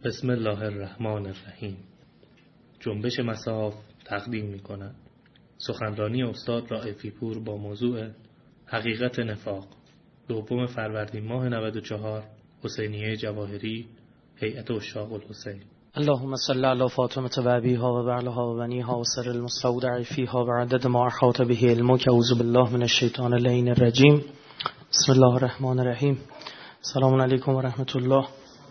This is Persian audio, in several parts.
بسم الله الرحمن الرحیم. جنبش مصاف تقدیم می کند سخنرانی استاد رائفی پور با موضوع حقیقت نفاق، 2 فروردین ماه 94، حسینیه جواهری، هیئت عشاق الحسین. اللهم صل علی فاطمه و ابیها و بعلها و بنیها و سر المستودع فیها و عدد ما احاط به علمک. اعوذ بالله من الشیطان اللعین الرجیم. بسم الله الرحمن الرحیم. سلام علیکم و رحمت الله.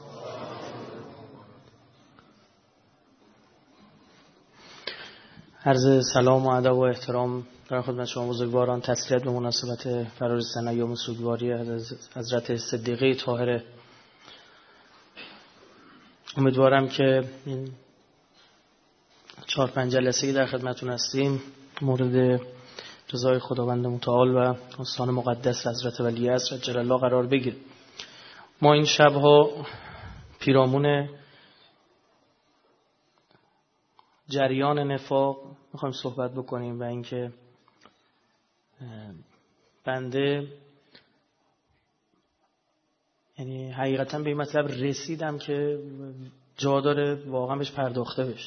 عرض سلام و ادب و احترام در خدمت شما بزرگواران. تسلیت به مناسبت فرارسیدن ایام سوگواری حضرت صدیقه طاهره. امیدوارم که این 4-5 جلسه‌ای در خدمتتون هستیم مورد رضای خداوند متعال و استان مقدس حضرت ولیعصر عجل الله قرار بگیره. ما این شبها پیرامون جریان نفاق میخوایم صحبت بکنیم و اینکه بنده یعنی حقیقتا به این مطلب رسیدم که جا داره واقعا بهش پرداخته بشه.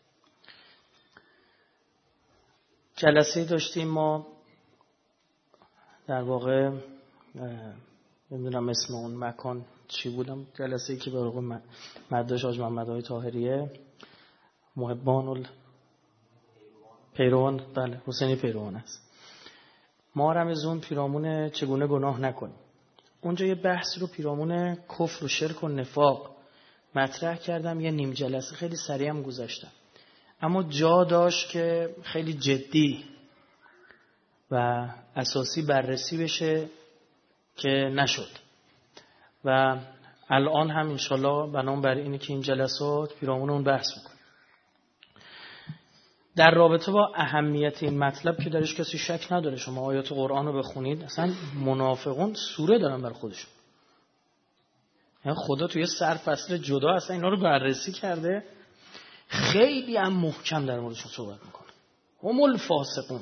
جلسه داشتیم ما در واقع نمیدونم اسم اون مکان چی بودم، جلسه‌ای که به واقع مدرسه حاج محمد آقای طاهریه محبان پیروان، بله حسینی پیروان است. ما رمضان پیرامون چگونه گناه نکنیم. اونجا یه بحث رو پیرامون کفر و شرک و نفاق مطرح کردم، یه نیم جلسه خیلی سریع هم گذاشتم، اما جا داشت که خیلی جدی و اساسی بررسی بشه که نشد و الان هم انشالله بنام بر اینه که این جلسات پیرامون اون بحث میکنیم. در رابطه با اهمیت این مطلب که درش کسی شک نداره، شما آیات قرآن رو بخونید، اصلا منافقون سوره دارن بر خودشون. یعنی خدا توی سرفصل جدا اصلا اینا رو بررسی کرده، خیلی هم محکم در موردشون صحبت میکنه. هم الفاسقون،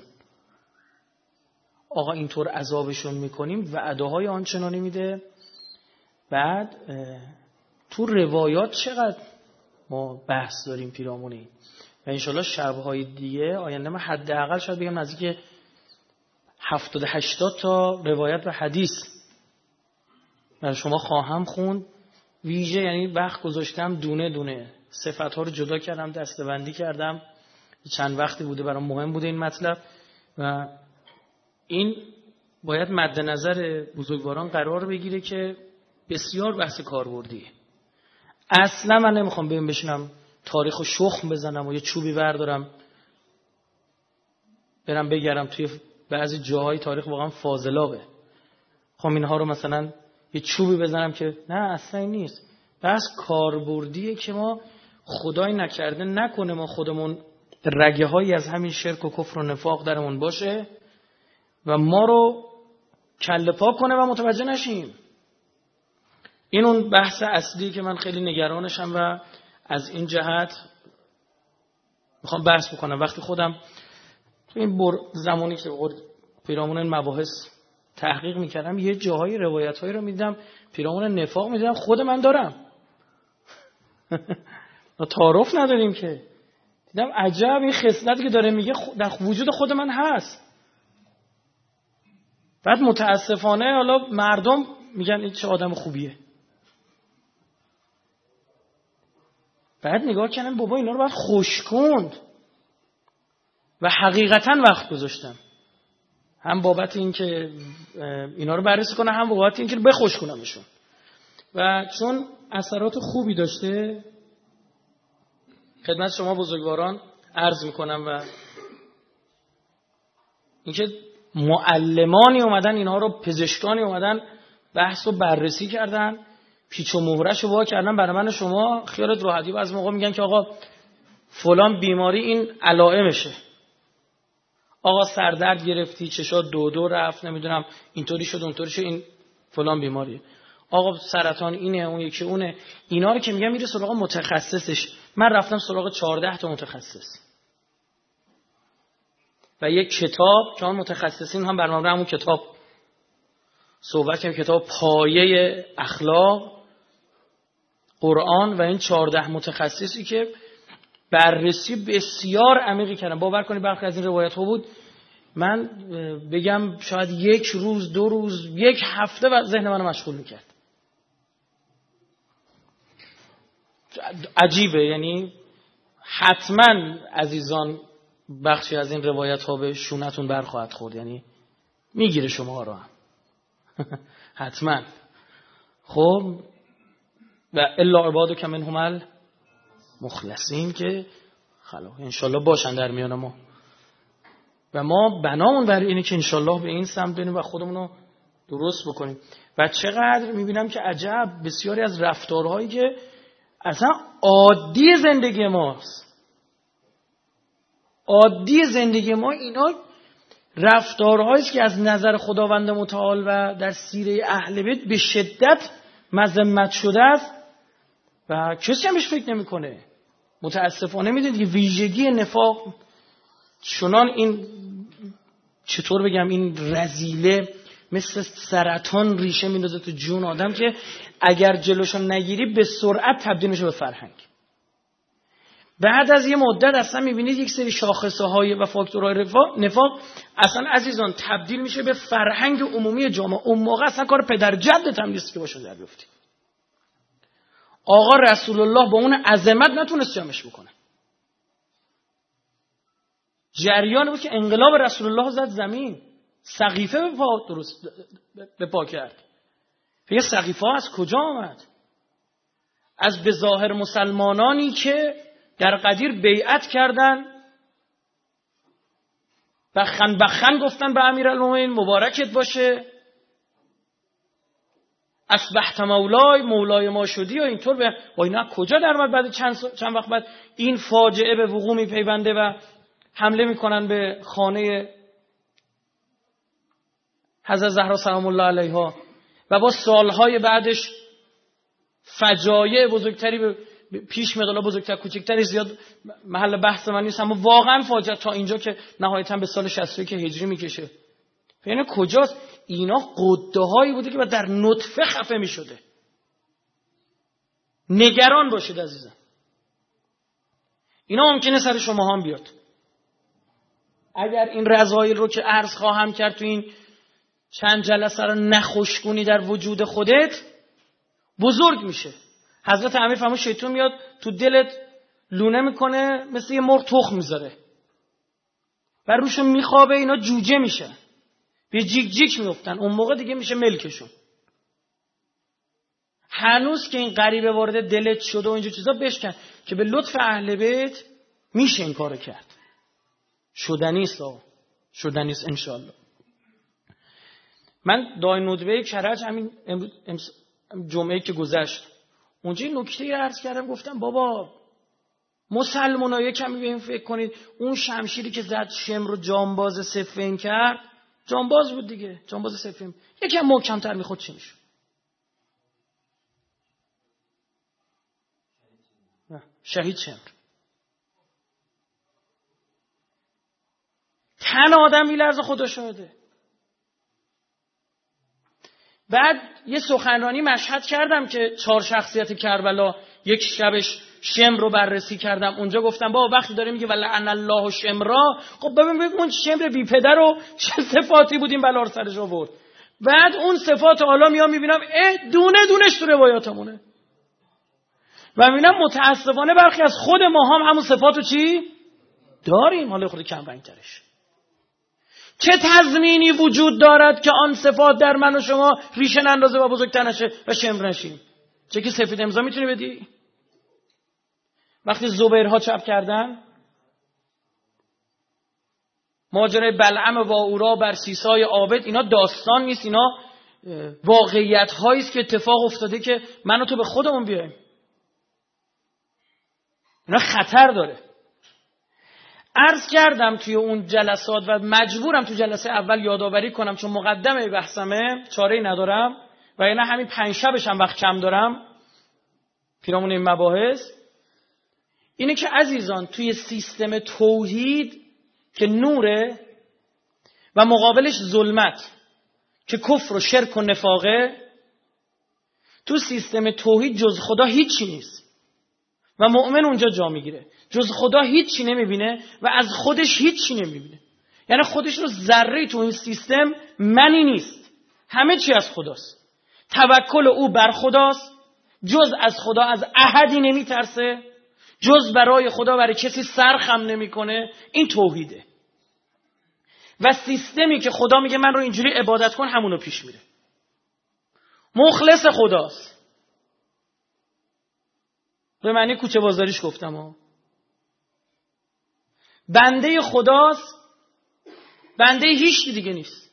آقا اینطور عذابشون میکنیم، وعده‌های آنچنانی میده. بعد تو روایات چقدر ما بحث داریم پیرامونی و انشالله شب‌های دیگه آینده من حداقل شاید بگم نزدیک 70-80 تا روایت و حدیث برای شما خواهم خوند. ویژه یعنی وقت گذاشتم دونه دونه صفت‌ها رو جدا کردم، دسته‌بندی کردم. چند وقتی بوده برام مهم بوده این مطلب و این باید مد نظر بزرگواران قرار بگیره که بسیار بحث کاربردیه. اصلا من نمیخوام بشینم تاریخ و شخم بزنم و یه چوبی بردارم برم بگرم توی بعضی جاهای تاریخ واقعا فاضلابه، خب اینها رو مثلا یه چوبی بزنم که نه، اصلا این نیست. بس کاربردیه که ما خدای نکرده نکنه ما خودمون رگه هایی از همین شرک و کفر و نفاق درمون باشه و ما رو کله پا کنه و متوجه نشیم. این اون بحث اصلی که من خیلی نگرانشم و از این جهت میخوام بحث بکنم. وقتی خودم تو این زمانی که پیرامون این مباحث تحقیق میکردم، یه جاهای روایت‌هایی رو میدیدم پیرامون نفاق میدیدم خود من دارم تعارف نداریم که، دیدم عجب این خصلتی که داره میگه در وجود خود من هست. بعد متاسفانه حالا مردم میگن این چه آدم خوبیه. بعد نگاه کردم بابا اینا رو باید خوشکند و حقیقتا وقت گذاشتم، هم بابت این که اینا رو بررسی کنم، هم بابت این که بخوش کنمشون. و چون اثرات خوبی داشته خدمت شما بزرگواران عرض میکنم و اینکه معلمانی اومدن اینها رو، پزشکانی اومدن بحث رو بررسی کردن، پیچ و مهرش رو وا کردن برای من شما خیالت راحتی. و از موقع میگن که آقا فلان بیماری این علائمشه، آقا سردرد گرفتی، چشات دو رفت، نمیدونم اینطوری شد اونطوری شد، این فلان بیماریه، آقا سرطان اینه، اون یکی اونه. اینا رو که میگم میره سراغ متخصصش. من رفتم سراغ 14 تا متخصص و یک کتاب که اون متخصصین هم برنامه همون کتاب صحبت کردیم، کتاب پایه اخلاق قرآن و این 14 متخصصی که بررسی بسیار عمیقی کردن. باور کنید برخی از این روایت ها بود من بگم شاید 1 روز 2 روز 1 هفته و ذهن منو مشغول میکرد. عجیبه. یعنی حتما عزیزان بخشی از این روایت ها به شونتون برخواهد خورد، یعنی میگیره شما رو هم حتما. خب و الا عبادو که منهم المخلصین که خلا انشالله باشن در میان ما و ما بنامون برای اینه که انشالله به این سمت بریم و خودمون رو درست بکنیم. و چقدر میبینم که عجب بسیاری از رفتارهایی که اصلا عادی زندگی ماست، عادی زندگی ما، اینا رفتارهایی که از نظر خداوند متعال و در سیره اهل بیت به شدت مذمت شده است و کسی همش فکر نمیکنه. متاسفانه میدونید که ویژگی نفاق چنان این چطور بگم این رذیله مثل سرطان ریشه میندازه تو جون آدم که اگر جلوشو نگیری به سرعت تبدیل میشه به فرهنگ. بعد از یه مدت اصلا میبینید یک سری شاخصه های و فاکتورهای نفاق اصلا عزیزان تبدیل میشه به فرهنگ عمومی جامعه. اون موقع اصلا کار پدر جدت هم نیست که باشه در بیفتی. آقا رسول الله با اون عظمت نتونست جمعش بکنه. جریان بود که انقلاب رسول الله زد زمین، سقیفه به پا کرد. فکر سقیفه ها از کجا آمد؟ از به ظاهر مسلمانانی که در قدیر بیعت کردن، بخن گفتن به امیرالمومنین مبارکت باشه، اصبحت مولای ما شدی و اینطور. به اینا کجا در اومد؟ بعد چند وقت بعد این فاجعه به وقوع میپیونده و حمله میکنن به خانه حضرت زهرا سلام الله علیها و با سالهای بعدش فجایع بزرگتری پیش میاد. بزرگتر کوچکتری زیاد محل بحث من نیست، اما واقعا فاجعه تا اینجا که نهایتا به سال 61 هجری میکشه. یعنی کجاست؟ اینا قده هایی بوده که در نطفه خفه میشده. نگران باشید عزیزم، اینا ممکنه سر شما هم بیاد. اگر این رذایل رو که عرض خواهم کرد تو این چند جلسه رو نخوشگونی در وجود خودت، بزرگ میشه. حضرت امیر فرمود شیطان میاد تو دلت لونه میکنه، مثل یه مرغ تخم میذاره و روشون میخوابه، اینا جوجه میشه، به جیک جیک میفتن. اون موقع دیگه میشه ملکشون. هنوز که این غریبه وارد دلت شده و اینجور چیزا بشکن که به لطف اهل بیت میشه این کارو کرد. شدنیست شدنیست انشالله. من دای ندبه کرج همین جمعه که گذشت اونجا نکته عرض کردم، گفتم بابا مسلمان‌ها یکمی به این فکر کنید. اون شمشیری که زد شمر رو جانباز صفین کرد، جانباز بود دیگه، جانباز صفین، یکی هم محکم‌تر میخواد چی میشه؟ شهید شمر. تن آدم میلرزه، خدا شاهده. بعد یه سخنرانی مشهد کردم که 4 شخصیت کربلا، یک شبش شمر رو بررسی کردم. اونجا گفتم بابا وقتی داره میگه ولعن الله شمرا، خب ببین اون شمر بی پدر رو چه صفاتی بود این بلا رو سرش آورد. بعد اون صفات حالا میبینم دونه دونش تو روایاتمونه و میبینم متاسفانه برخی از خود ما هم همون صفاتو چی داریم، حالا خود کم رنگ ترش. چه تضمینی وجود دارد که آن صفات در من و شما ریشه نندازه و بزرگتر نشه و شمر نشیم؟ چه که سفید امضا میتونی بدی؟ وقتی زبیرها چپ کردن، ماجرای بلعم و اورا بر سیسای عابد، اینا داستان نیست، اینا واقعیت هایی است که اتفاق افتاده که من و تو به خودمون بیایم. اینا خطر داره. عرض کردم توی اون جلسات و مجبورم تو جلسه اول یادآوری کنم چون مقدمه بحثمه، چاره‌ای ندارم و اینا همین 5 شبش هم وقت کم دارم پیرامون این مباحث. اینه که عزیزان توی سیستم توحید که نوره و مقابلش ظلمت که کفر و شرک و نفاقه، تو سیستم توحید جز خدا هیچی نیست و مؤمن اونجا جا میگیره. جز خدا هیچی نمیبینه و از خودش هیچی نمیبینه. یعنی خودش رو ذره تو این سیستم منی نیست، همه چی از خداست. توکل او بر خداست، جز از خدا از احدی نمیترسه، جز برای خدا برای کسی سر خم نمیکنه. این توحیده. و سیستمی که خدا میگه من رو اینجوری عبادت کن همونو پیش میره. مخلص خداست. به معنی کوچه بازاریش گفتم ها. بنده خداست، بنده هیچ دیگه نیست.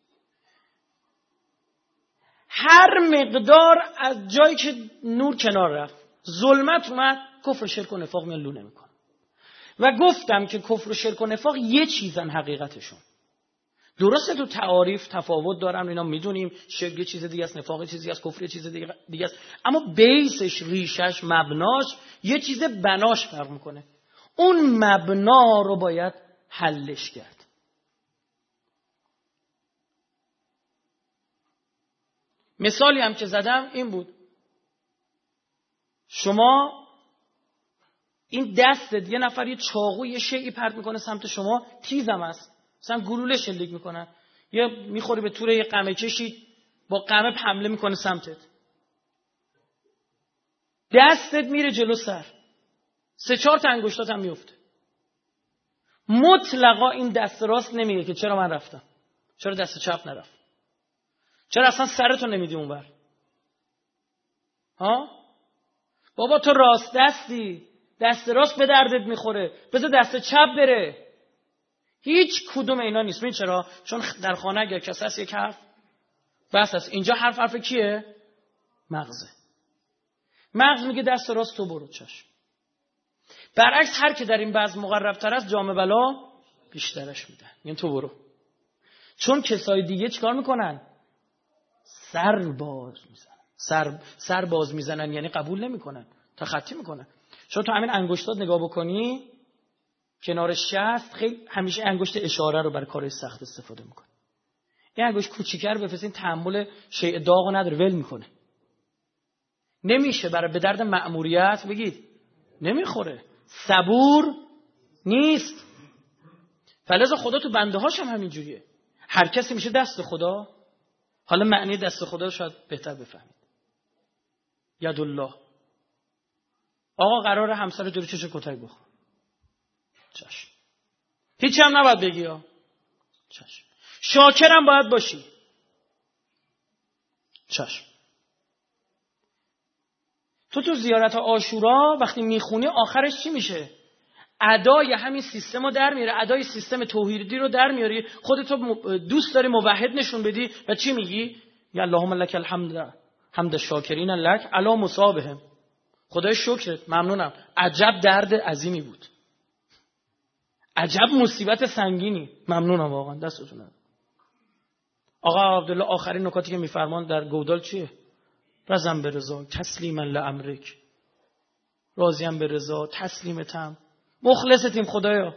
هر مقدار از جایی که نور کنار رفت، ظلمت اومد، کفر و شرک و نفاق میان لو نمیکنه. و گفتم که کفر و شرک و نفاق یه چیزن حقیقتشون. درسته تو تعاریف تفاوت دارن، اینا میدونیم، شرک یه چیز دیگه است، نفاق یه چیز دیگه است، کفر یه چیز دیگه است، اما بیسش، ریشش، مبناش یه چیز بناش فرق میکنه. اون مبنا رو باید حلش کرد. مثالی هم که زدم این بود، شما این دستت یه نفر یه چاقو یه شیئی پرت میکنه سمت شما، تیزم است، مثلا گلوله شلیک میکنن، یا میخوری به طور یه قمه کشی با قمه حمله میکنه سمتت، دستت میره جلو سر، 3-4 تا انگشتات هم میفته. مطلقا این دست راست نمیگه که چرا من رفتم، چرا دست چپ نرفت، چرا اصلا سرتو نمیدی اونور. ها بابا تو راست دستی، دست راست به دردت میخوره، بذار دست چپ بره. هیچ کدوم اینا نیست. ببین چرا؟ چون در خانه اگر کسی هست یک حرف بس هست. اینجا حرف کیه؟ مغزه. مغز میگه دست راست تو برو، چشم. برعکس هر که در این بعض مقربتر است جام بلا بیشترش میدن، یعنی تو برو. چون کسای دیگه چیکار میکنن؟ سر باز میزنن، یعنی قبول نمیکنن، تخطی میکنن. چون تو همین انگشتات نگاه بکنی کنار شست، خیلی همیشه انگشت اشاره رو برای کارهای سخت استفاده میکنه. این انگشت کوچیک‌تر بفرستین تحمل شیء داغو نداره، ول میکنه. نمیشه برای به درد مأموریت بگید نمیخوره، صبور نیست. فلذا خدا تو بنده هاش هم همین جوریه. هر کسی میشه دست خدا. حالا معنی دست خدا رو شاید بهتر بفهمید. یدالله. آقا قراره همسر جلوی چش کتک بخور، چشم. هیچ هم نباید بگی ها، چشم. شاکرم باید باشی، چشم. تو زیارت عاشورا وقتی میخونی آخرش چی میشه؟ ادای همین سیستم رو در میاره، ادای سیستم توحیدی رو در میاری. خودتو دوست داری موحد نشون بدی و چی میگی؟ یا اللهم لک الحمد حمد الشاکرین لک علی مصابهم. خدای شکرت، ممنونم. عجب درد عظیمی بود، عجب مصیبت سنگینی، ممنونم واقعا، دستتون. آقا عبدالله آخرین نکاتی که میفرمان در گودال چیه؟ رضا برضا تسلیما لامرک، راضیم به رضا، تسلیمتم، مخلصتیم خدایا.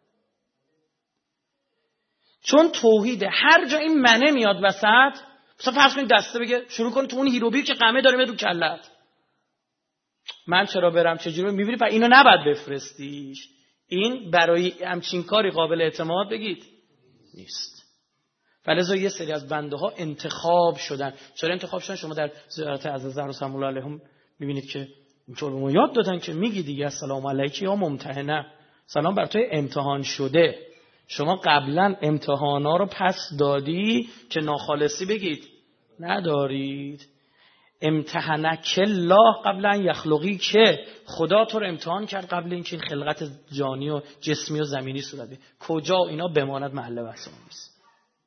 چون توحید هر جا این منه میاد وسط، مثلا فرض کنید دسته بگه شروع کن تو اون هیروبیر که قمه داره میاد رو کلت، من چرا برم چجوری میبینی؟ و اینو نباید بفرستیش. این برای همچین کاری قابل اعتماد بگید نیست. فلذا یه سری از بنده ها انتخاب شدن. چرا انتخاب شدن؟ شما در زیارت عزیزان رسول الله علیهم میبینید که اینطور به ما یاد دادن که میگی دیگه السلام علیکی یا ممتحنه، سلام بر تو امتحان شده. شما قبلا امتحانا رو پس دادی که ناخالصی بگید ندارید. امتحنک الله قبل ان یخلقی، که خدا تو رو امتحان کرد قبل اینکه این خلقت جانی و جسمی و زمینی صورت بگیره. کجا اینا بماند محل بحث نیست.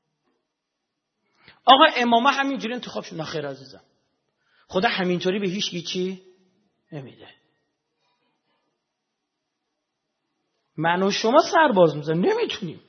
آقا امامه همینجوری انتخاب شد. نخیر عزیزم، خدا همینطوری به هیچ چی نمیده. من و شما سرباز میزنیم، نمیتونیم.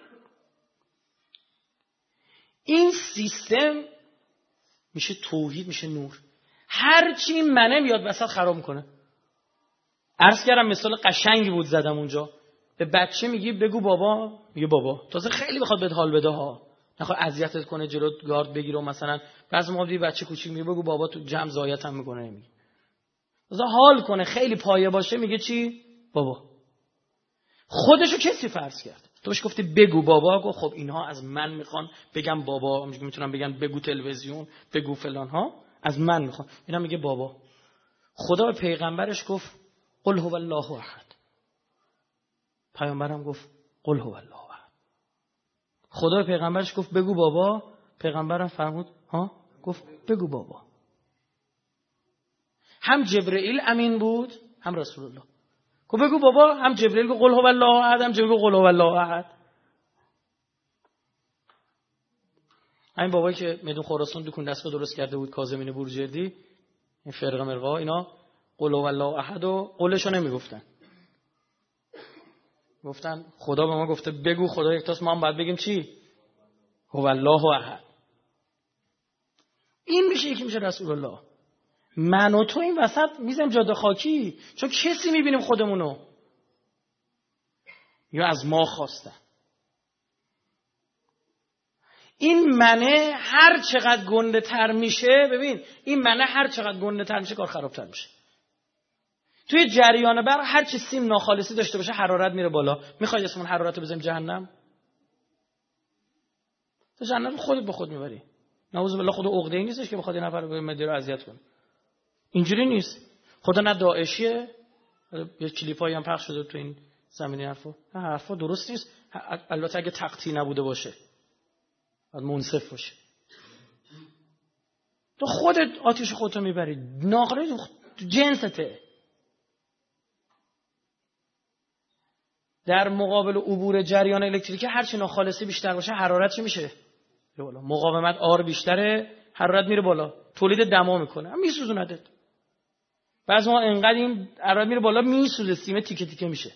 این سیستم میشه توحید، میشه نور. هرچی این منه میاد وسط خراب میکنه. عرض کردم مثال قشنگی بود زدم اونجا. به بچه میگی بگو بابا، میگه بابا. تازه خیلی بخواد بهت حال بده ها، نخواد اذیتت کنه جلو گارد بگیره و مثلا بعضی موقع بچه کوچیک میگه بگو بابا تو جمع زایت هم میکنه نمیگه. مثلا حال کنه خیلی پایه باشه میگه چی؟ بابا. خودشو کسی فرض کرد. تو بهش گفتی بگو بابا، گفت خب اینها از من میخوان بگم بابا، میتونم بگم بگو تلویزیون، بگو فلان ها، از من میخوان. اینا میگه بابا. خدا به پیغمبرش گفت قل هو الله احد. پیامبرم گفت قل هو الله احد. خدا به پیغمبرش گفت بگو بابا، پیغمبرم فرمود ها، گفت بگو بابا. هم جبرئیل امین بود، هم رسول الله. گفت بگو بابا، هم جبرئیل گفت قل هو الله احد، هم جبرئیل گفت قل هو الله احد. همین بابایی که میدون خراسان دکون دستگاه درست کرده بود، کاظمین بورجردی، این فرقه مرقا، اینا قل هو الله احد و قولشو نمیگفتن. گفتن خدا به ما گفته بگو خدا یکتاست، ما هم باید بگیم چی؟ هو الله احد. این میشه یکی میشه رسول الله. من و تو این وسط میزنیم جاده خاکی، چون کسی میبینیم خودمونو یا از ما خواستن. این منه هر چقدر گنده تر میشه، ببین این منه هر چقدر گنده تر میشه کار خرابتر میشه. توی جریان برق هر چی سیم ناخالصی داشته باشه حرارت میره بالا. میخوای اسمون حرارت رو بزنیم جهنم؟ تو جهنم خودت به خود میبری. نعوذ بالله خدا عقده‌ای نیستش که بخواد این نفر رو مدیر رو اذیت کنه. اینجوری نیست. خدا نه داعشیه. یه کلیپایی هم پخش شده تو این زمینه حرفا درست نیست. البته اگه تقطیع نبوده باشه باید منصف باشه. تو خودت آتیش خودتو میبری. ناقله جنسته. در مقابل عبور جریان الکتریکی هر چی ناخالصی بیشتر باشه حرارت چی میشه؟ بالا. مقاومت آر بیشتره، حرارت میره بالا، تولید دما میکنه، میسوزوندت. بعضی ما انقدر این حرارت میره بالا میسوزه، سیم تیکه تیکه میشه.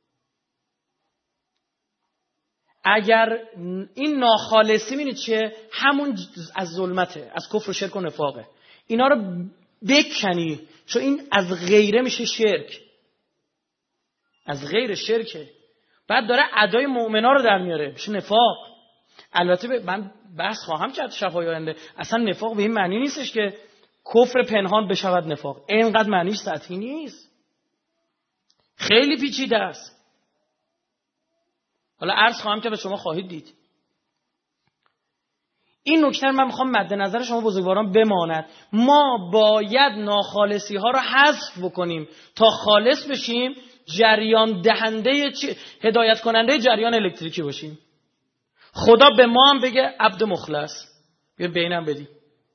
اگر این ناخالصی ببینید چیه؟ همون از ظلمته، از کفر و شرک و نفاقه. اینا رو بکنی، چون این از غیره میشه شرک، از غیر شرکه. بعد داره ادای مؤمنا رو در میاره، میشه نفاق. البته من بحث خواهم کرد شفای آینده، اصلا نفاق به این معنی نیستش که کفر پنهان بشود نفاق. اینقدر معنیش سطحی نیست، خیلی پیچیده است. حالا عرض خواهم که به شما خواهید دید. این نکته من میخوام مد نظر شما بزرگواران بماند. ما باید ناخالصی ها رو حذف بکنیم تا خالص بشیم، جریان دهنده هدایت کننده جریان الکتریکی باشیم. خدا به ما هم بگه عبد مخلص، بیا بینم بدیم.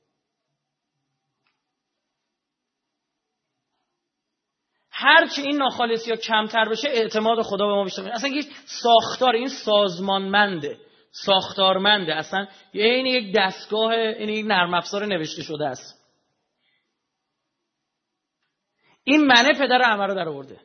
هرچی این ناخالصی ها کمتر بشه اعتماد خدا به ما بیشتر میشه. اصلا یک ساختار این سازمانمنده، ساختارمنده، اصلا این یک دستگاه، این یک نرم افزار نوشته شده است. این منه پدر همه رو در آورده.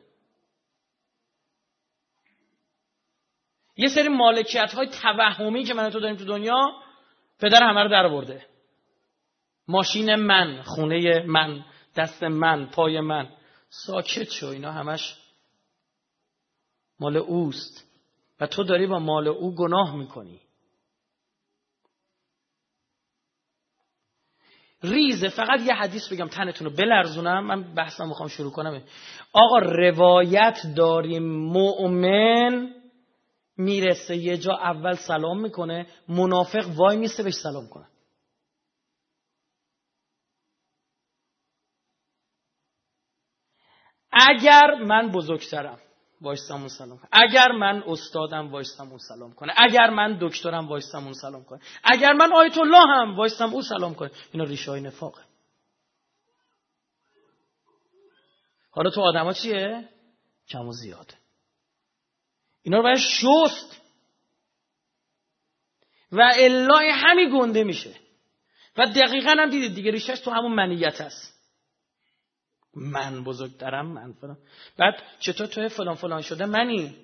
یه سری مالکیت های توهمی که من و تو داریم تو دنیا، پدر همه رو در آورده. ماشین من، خونه من، دست من، پای من. ساکت شو، اینا همش مال اوست و تو داری با مال او گناه میکنی. ریزه. فقط یه حدیث بگم تنتون رو بلرزونم، من بحثم میخوام شروع کنم. آقا روایت داریم مؤمن میرسه یه جا اول سلام میکنه، منافق وای میسته بهش سلام کنه. اگر من بزرگترم وایستم اون سلام کنه، اگر من استادم وایستم اون سلام کنه، اگر من دکترم وایستم اون سلام کنه، اگر من آیت الله هم وایستم اون سلام کنه. اینا ریشه های نفاقه. حالا تو آدما چیه؟ کم و زیاده. اینا رو باید شست و الا همین گنده میشه. و دقیقاً هم دیدید دیگه ریشهش تو همون منیت هست. من بزرگترم، من فلان. بعد چطور توی فلان فلان شده منی؟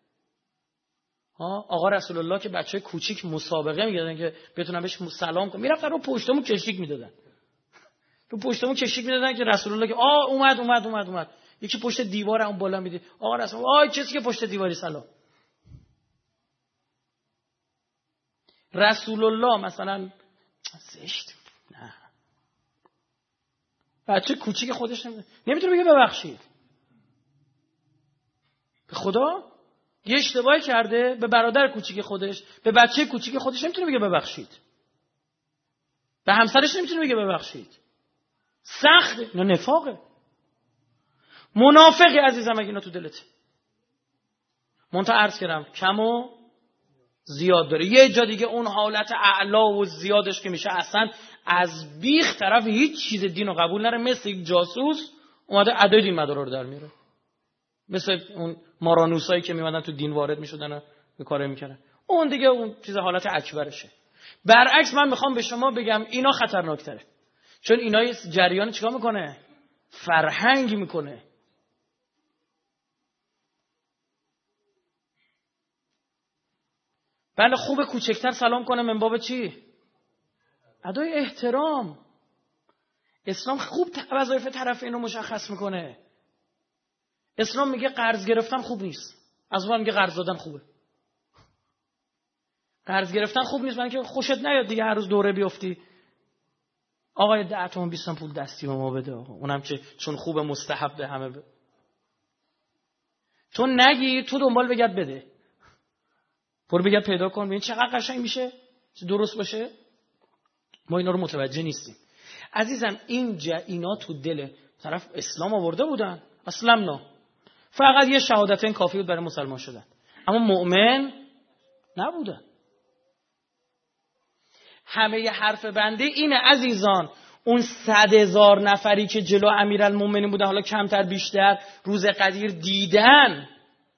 آقا رسول الله که بچه کوچیک مسابقه می‌کردن که بتونن بهش سلام کنن، میرفتن رو پشتمون کشیک میدادن. رو پشتمون کشیک میدادن که رسول الله که اومد. یکی پشت دیوار اون بالا میدید. آقا رسول الله کسی که پشت دیواری سلام. رسول الله مثلا زشت، نه، بچه کوچیک خودش نمیتونه بگه ببخشید. به خدا یه اشتباهی کرده، به برادر کوچیک خودش، به بچه کوچیک خودش نمیتونه بگه ببخشید، به همسرش نمیتونه بگه ببخشید. سخته، نه نفاقه. منافقی عزیزم اگه اینا تو دلت. منتها عرض کردم کم و زیاد داره. یه جا دیگه اون حالت اعلا و زیادش که میشه اصلا از بیخ طرف هیچ چیز دین رو قبول نره، مثل یک جاسوس اومده ادای دین مدارا رو در میاره، مثل اون مارانوسایی که میمدن تو دین وارد میشدن و به کاره میکردن. اون دیگه اون چیز حالت اکبرشه. برعکس من میخوام به شما بگم اینا خطرناکتره، چون اینا جریان چیکار میکنه؟ فرهنگ میکنه. بله خوب کوچکتر سلام کنه من باب چی؟ ادای احترام. اسلام خوب وظایف طرفین رو مشخص میکنه. اسلام میگه قرض گرفتن خوب نیست، از اون میگه قرض دادن خوبه. قرض گرفتن خوب نیست، من که خوشت نیاد دیگه هر روز دوره بیفتی آقای 10 تومن 20 تومن پول دستی به ما بده آقا، اونم که چون خوبه مستحب به همه تو نگیر، تو دنبال بگرد بده، برو بگرد پیدا کن، ببین چقدر قشنگ میشه، چه درست باشه. ما اینا رو متوجه نیستیم عزیزم. اینا تو دل طرف اسلام آورده بودن، اسلمنا، فقط یه شهادتین کافی بود برای مسلمان شدن، اما مؤمن نبودن. همه ی حرف بنده اینه عزیزان، اون 100,000 نفری که جلو امیرالمومنین بودن، حالا کمتر بیشتر، روز قدیر دیدن،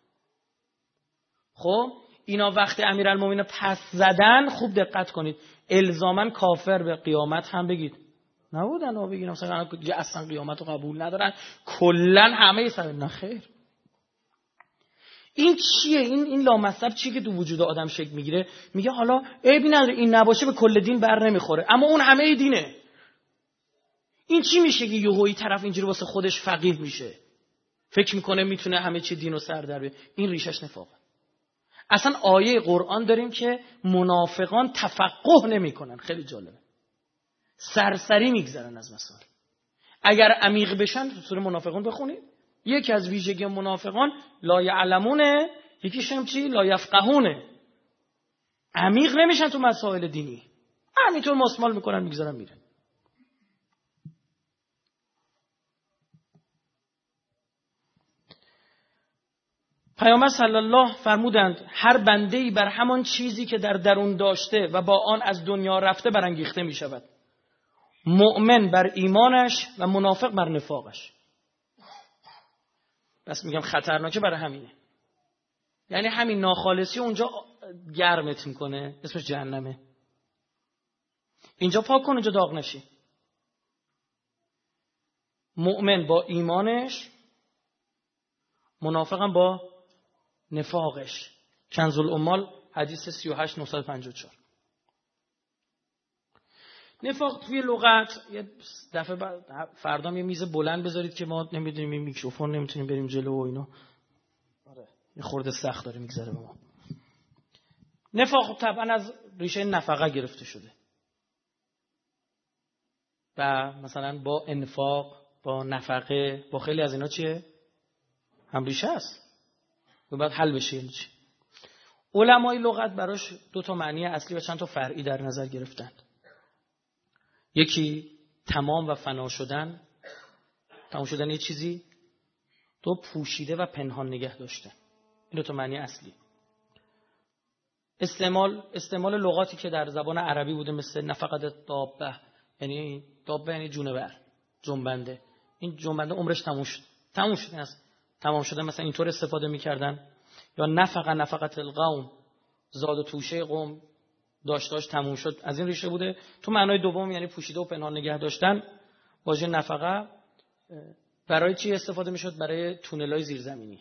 خب اینا وقتی امیرالمومنین پس زدن، خوب دقت کنید، الزاماً کافر به قیامت هم بگید نبودن. و بگید اصلا قیامت رو قبول ندارن، کلن همه سر نه خیر. این چیه؟ این لامصب چیه که تو وجود آدم شکل میگیره؟ میگه حالا عیبی نداره این نباشه، به کل دین بر نمیخوره، اما اون همه دینه. این چی میشه که یهویی طرف اینجوری واسه خودش فقیه میشه، فکر میکنه میتونه همه چی دینو سر در بیاره؟ این ریشش نفاقه. اصلا آیه قرآن داریم که منافقان تفقه نمیکنن، خیلی جالبه، سرسری میگذرن از مسائل. اگر عمیق بشن سوره منافقون بخونید، یکی از ویژگی منافقان لا یعلمونه، یکیش هم چی؟ لا یفقهونه. عمیق نمیشن تو مسائل دینی، همینطور ماسمال میکنن میگذارن میرن. پیامبر صلی الله فرمودند هر بنده‌ای بر همان چیزی که در درون داشته و با آن از دنیا رفته برانگیخته می شود. مؤمن بر ایمانش و منافق بر نفاقش. بس میگم خطرناکه برای همینه. یعنی همین ناخالصی اونجا گرمت میکنه، اسمش جهنمه. اینجا پاک کن، اینجا داغ نشی. مؤمن با ایمانش، منافقم با نفاقش. کنز الاموال حدیث 38954. نفاق توی لغت، یه دفعه فردام یه میز بلند بذارید که ما نمیدونیم این میکروفون نمیتونیم بریم جلو و اینا. آره یه خورده سخت داره میگذره به ما. نفاق طبعا از ریشه نفقه گرفته شده و مثلا با انفاق، با نفقه، با خیلی از اینا چیه؟ هم ریشه است و باید حل بشه. یعنی چی؟ علمای لغت براش 2 معنی اصلی و چند تا فرعی در نظر گرفتند. یکی تمام و فنا شدن، تمام شدن یه چیزی. 2 پوشیده و پنهان نگه داشتن. این 2 معنی اصلی. استعمال لغاتی که در زبان عربی بوده مثل نفقت دابه، یعنی دابه یعنی جونور، جنبنده. این جنبنده عمرش تموم شده است. تمام شده مثلا اینطور استفاده می‌کردن. یا نفقت القوم، زاد و توشه قوم داشت تموم شد، از این ریشه بوده. تو معنای دوم یعنی پوشیده و پنهان نگه داشتن. واژه نفقه برای چی استفاده می‌شد؟ برای تونل‌های زیرزمینی.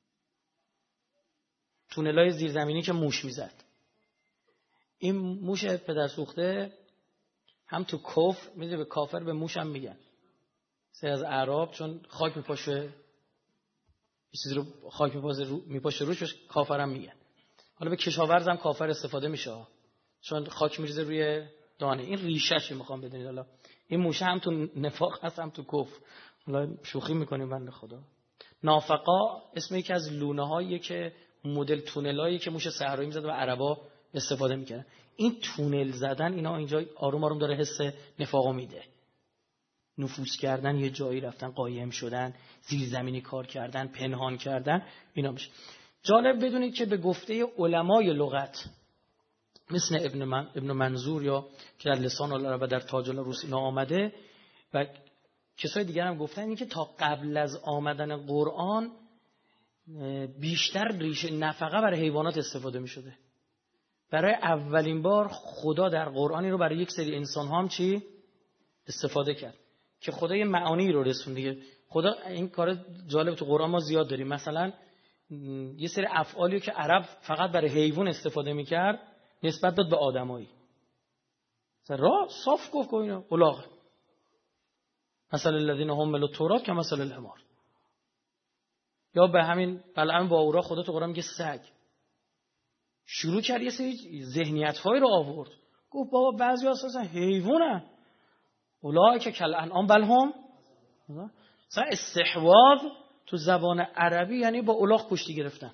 تونل‌های زیرزمینی که موش میزد. این موش پدرسوخته هم تو کفر، میدونی به کافر به موش هم میگن. سری از اعراب چون خاک میپاشه، چیزی رو خاک میپاشه روش کافر هم میگن. حالا به کشاورز هم کافر استفاده میشه. چون خاک میریزه روی دانه. این ریشه‌ش میخوام بدونید. حالا این موشه هم تو نفاق هست هم تو کفر. حالا شوخی میکنیم بنده خدا. نافقا اسم یکی از لونه‌هایی که مدل تونلایی که موشه صحرایی میزد و عربا استفاده میکردن. این تونل زدن اینا اینجا آروم آروم داره حس نفاقو میده. نفوذ کردن، یه جایی رفتن قایم شدن، زیرزمینی کار کردن، پنهان کردن، اینا میشه. جالب بدونید که به گفته علمای لغت مثل ابن منظور یا که در لسان العرب و در تاج العروس اینا آمده و کسای دیگر هم گفتن این که تا قبل از آمدن قرآن بیشتر ریشه نفقه برای حیوانات استفاده می شده. برای اولین بار خدا در قرآنی رو برای یک سری انسان ها هم چی استفاده کرد که خدا یه معانی رو رسون دیگه. خدا این کار جالب تو قرآن ما زیاد داریم. مثلا یه سری افعالی که عرب فقط برای حیوان استفاده میکرد نسبت داد به آدمایی. مثلا صاف گفت اینا الاغ، مثلا الذین حملوا التوراة کمثل الحمار. یا به همین بلعم با اورا خدا تو قرآن میگه سگ. شروع کرد یه سری ذهنیت‌های رو آورد. گفت بابا بعضی اساسا حیوانن. اولئک کالانعام بل هم. مثلا استحواذ تو زبان عربی یعنی با الاغ کشتی گرفتن.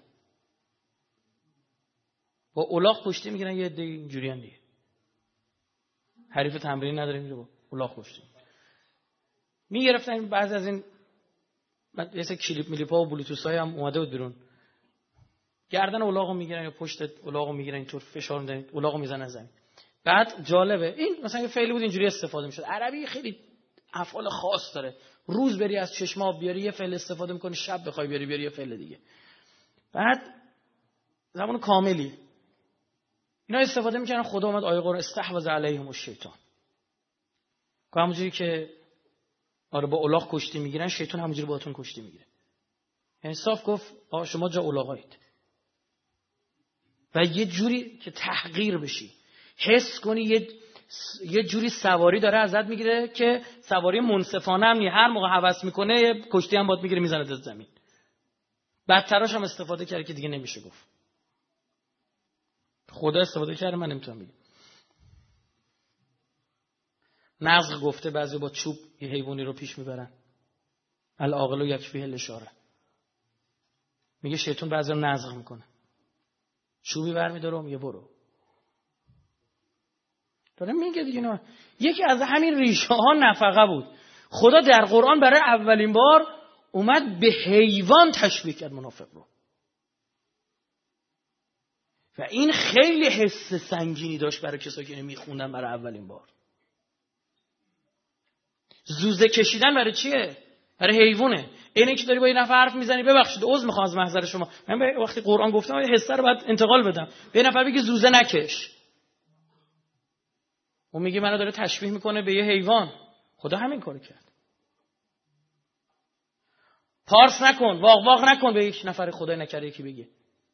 با الاغ کشتی میگیرن، یه عده اینجوریان دیگه. حریف تمرین نداره میره با الاغ کشتی میگرفتن. بعضی از این یه سری کلیپ میلیپا و بلوتوثای هم اومده بود بیرون. گردن الاغو میگیرن یا پشت الاغو میگیرن، اینطور فشار میدن الاغو میزنن زمین. بعد جالبه این مثلا یه فعلی بود اینجوری استفاده میشد. عربی خیلی افعال خاص داره. روز بری از چشم آب بیاری یه فعل استفاده میکنی، شب بخوای بیاری یه فعل دیگه. بعد زبان کاملی اینا استفاده میکنن. خدا اومد آیه قرآن استحوذ علیهم الشیطان. که همونجوری که آره با الاغ کشتی میگیرن، شیطان همونجوری باهاتون کشتی میگیره. یعنی صاف گفت شما جا الاغایید. و یه جوری که تحقیر بشی، حس کنی یه جوری سواری داره ازت میگیره که سواری منصفانه هم نی. هر موقع هوس میکنه یه کشتی هم باید میگیره میزنه از زمین. بدتراش هم استفاده کرده که دیگه نمیشه گفت. خدا استفاده کرده، من نمیتونم بگم. نزغ گفته بعضی با چوب یه حیوانی رو پیش میبرن. العاقل یکفیه الاشاره. میگه شیطان بعضی رو نزغ میکنه. چوبی برمی‌داره و میگه برو. داره میگه دیگه نه. یکی از همین ریشه ها نفقه بود. خدا در قرآن برای اولین بار اومد به حیوان تشبیه کرد منافق رو. و این خیلی حس سنگینی داشت برای کسایی که میخوندن برای اولین بار. زوزه کشیدن برای چیه؟ برای حیوانه. اینه که داری با یه نفر حرف میزنی، ببخشید عذر میخوام از محضر شما، من وقتی قرآن گفتم یه حس رو باید انتقال بدم. به یه نفر بگی زوزه نکش، اون میگه منو داره تشبیه میکنه به یه حیوان. خدا همین کارو کرد. پارس نکن، واق واق نکن به یک نفر خدای نکرده یکی بگه.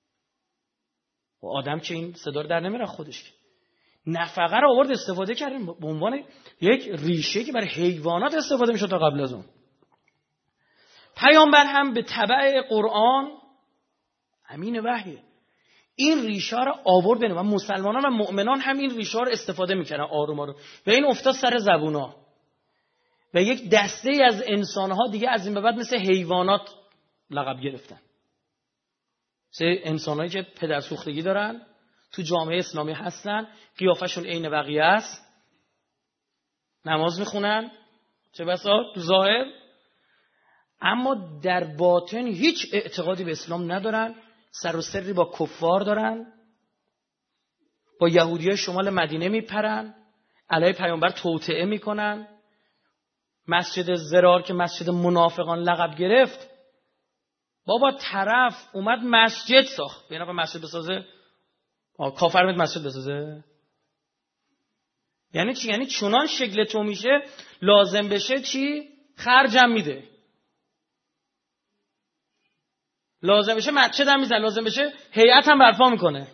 و آدم که این صدا رو در نمیره خودش. نفقه رو آورد استفاده کردیم به عنوان یک ریشه که برای حیوانات استفاده میشد تا قبل از اون. پیامبر هم به تبع قرآن امین وحیه. این ریشه رو آورد بینه و مسلمانان و مؤمنان هم این ریشه رو استفاده میکنن آروم آروم و این افتاد سر زبونا و یک دسته ای از انسانها دیگه از این به بعد مثل حیوانات لقب گرفتن. مثل انسانایی که پدرسوختگی دارن، تو جامعه اسلامی هستن، قیافشون عین بقیه است، نماز میخونن چه بسا تو ظاهر، اما در باطن هیچ اعتقادی به اسلام ندارن، سر و سری با کفار دارن، با یهودیای شمال مدینه میپرن، علیه پیامبر توطئه میکنن. مسجد زرار که مسجد منافقان لقب گرفت، بابا طرف اومد مسجد ساخت. به نفع مسجد بسازه کافر میاد مسجد بسازه. یعنی چی؟ یعنی چونان شکل تو میشه لازم بشه چی؟ خرجم میده. لازم بشه مسجد هم میزنه، لازم بشه هیئت هم برپا میکنه.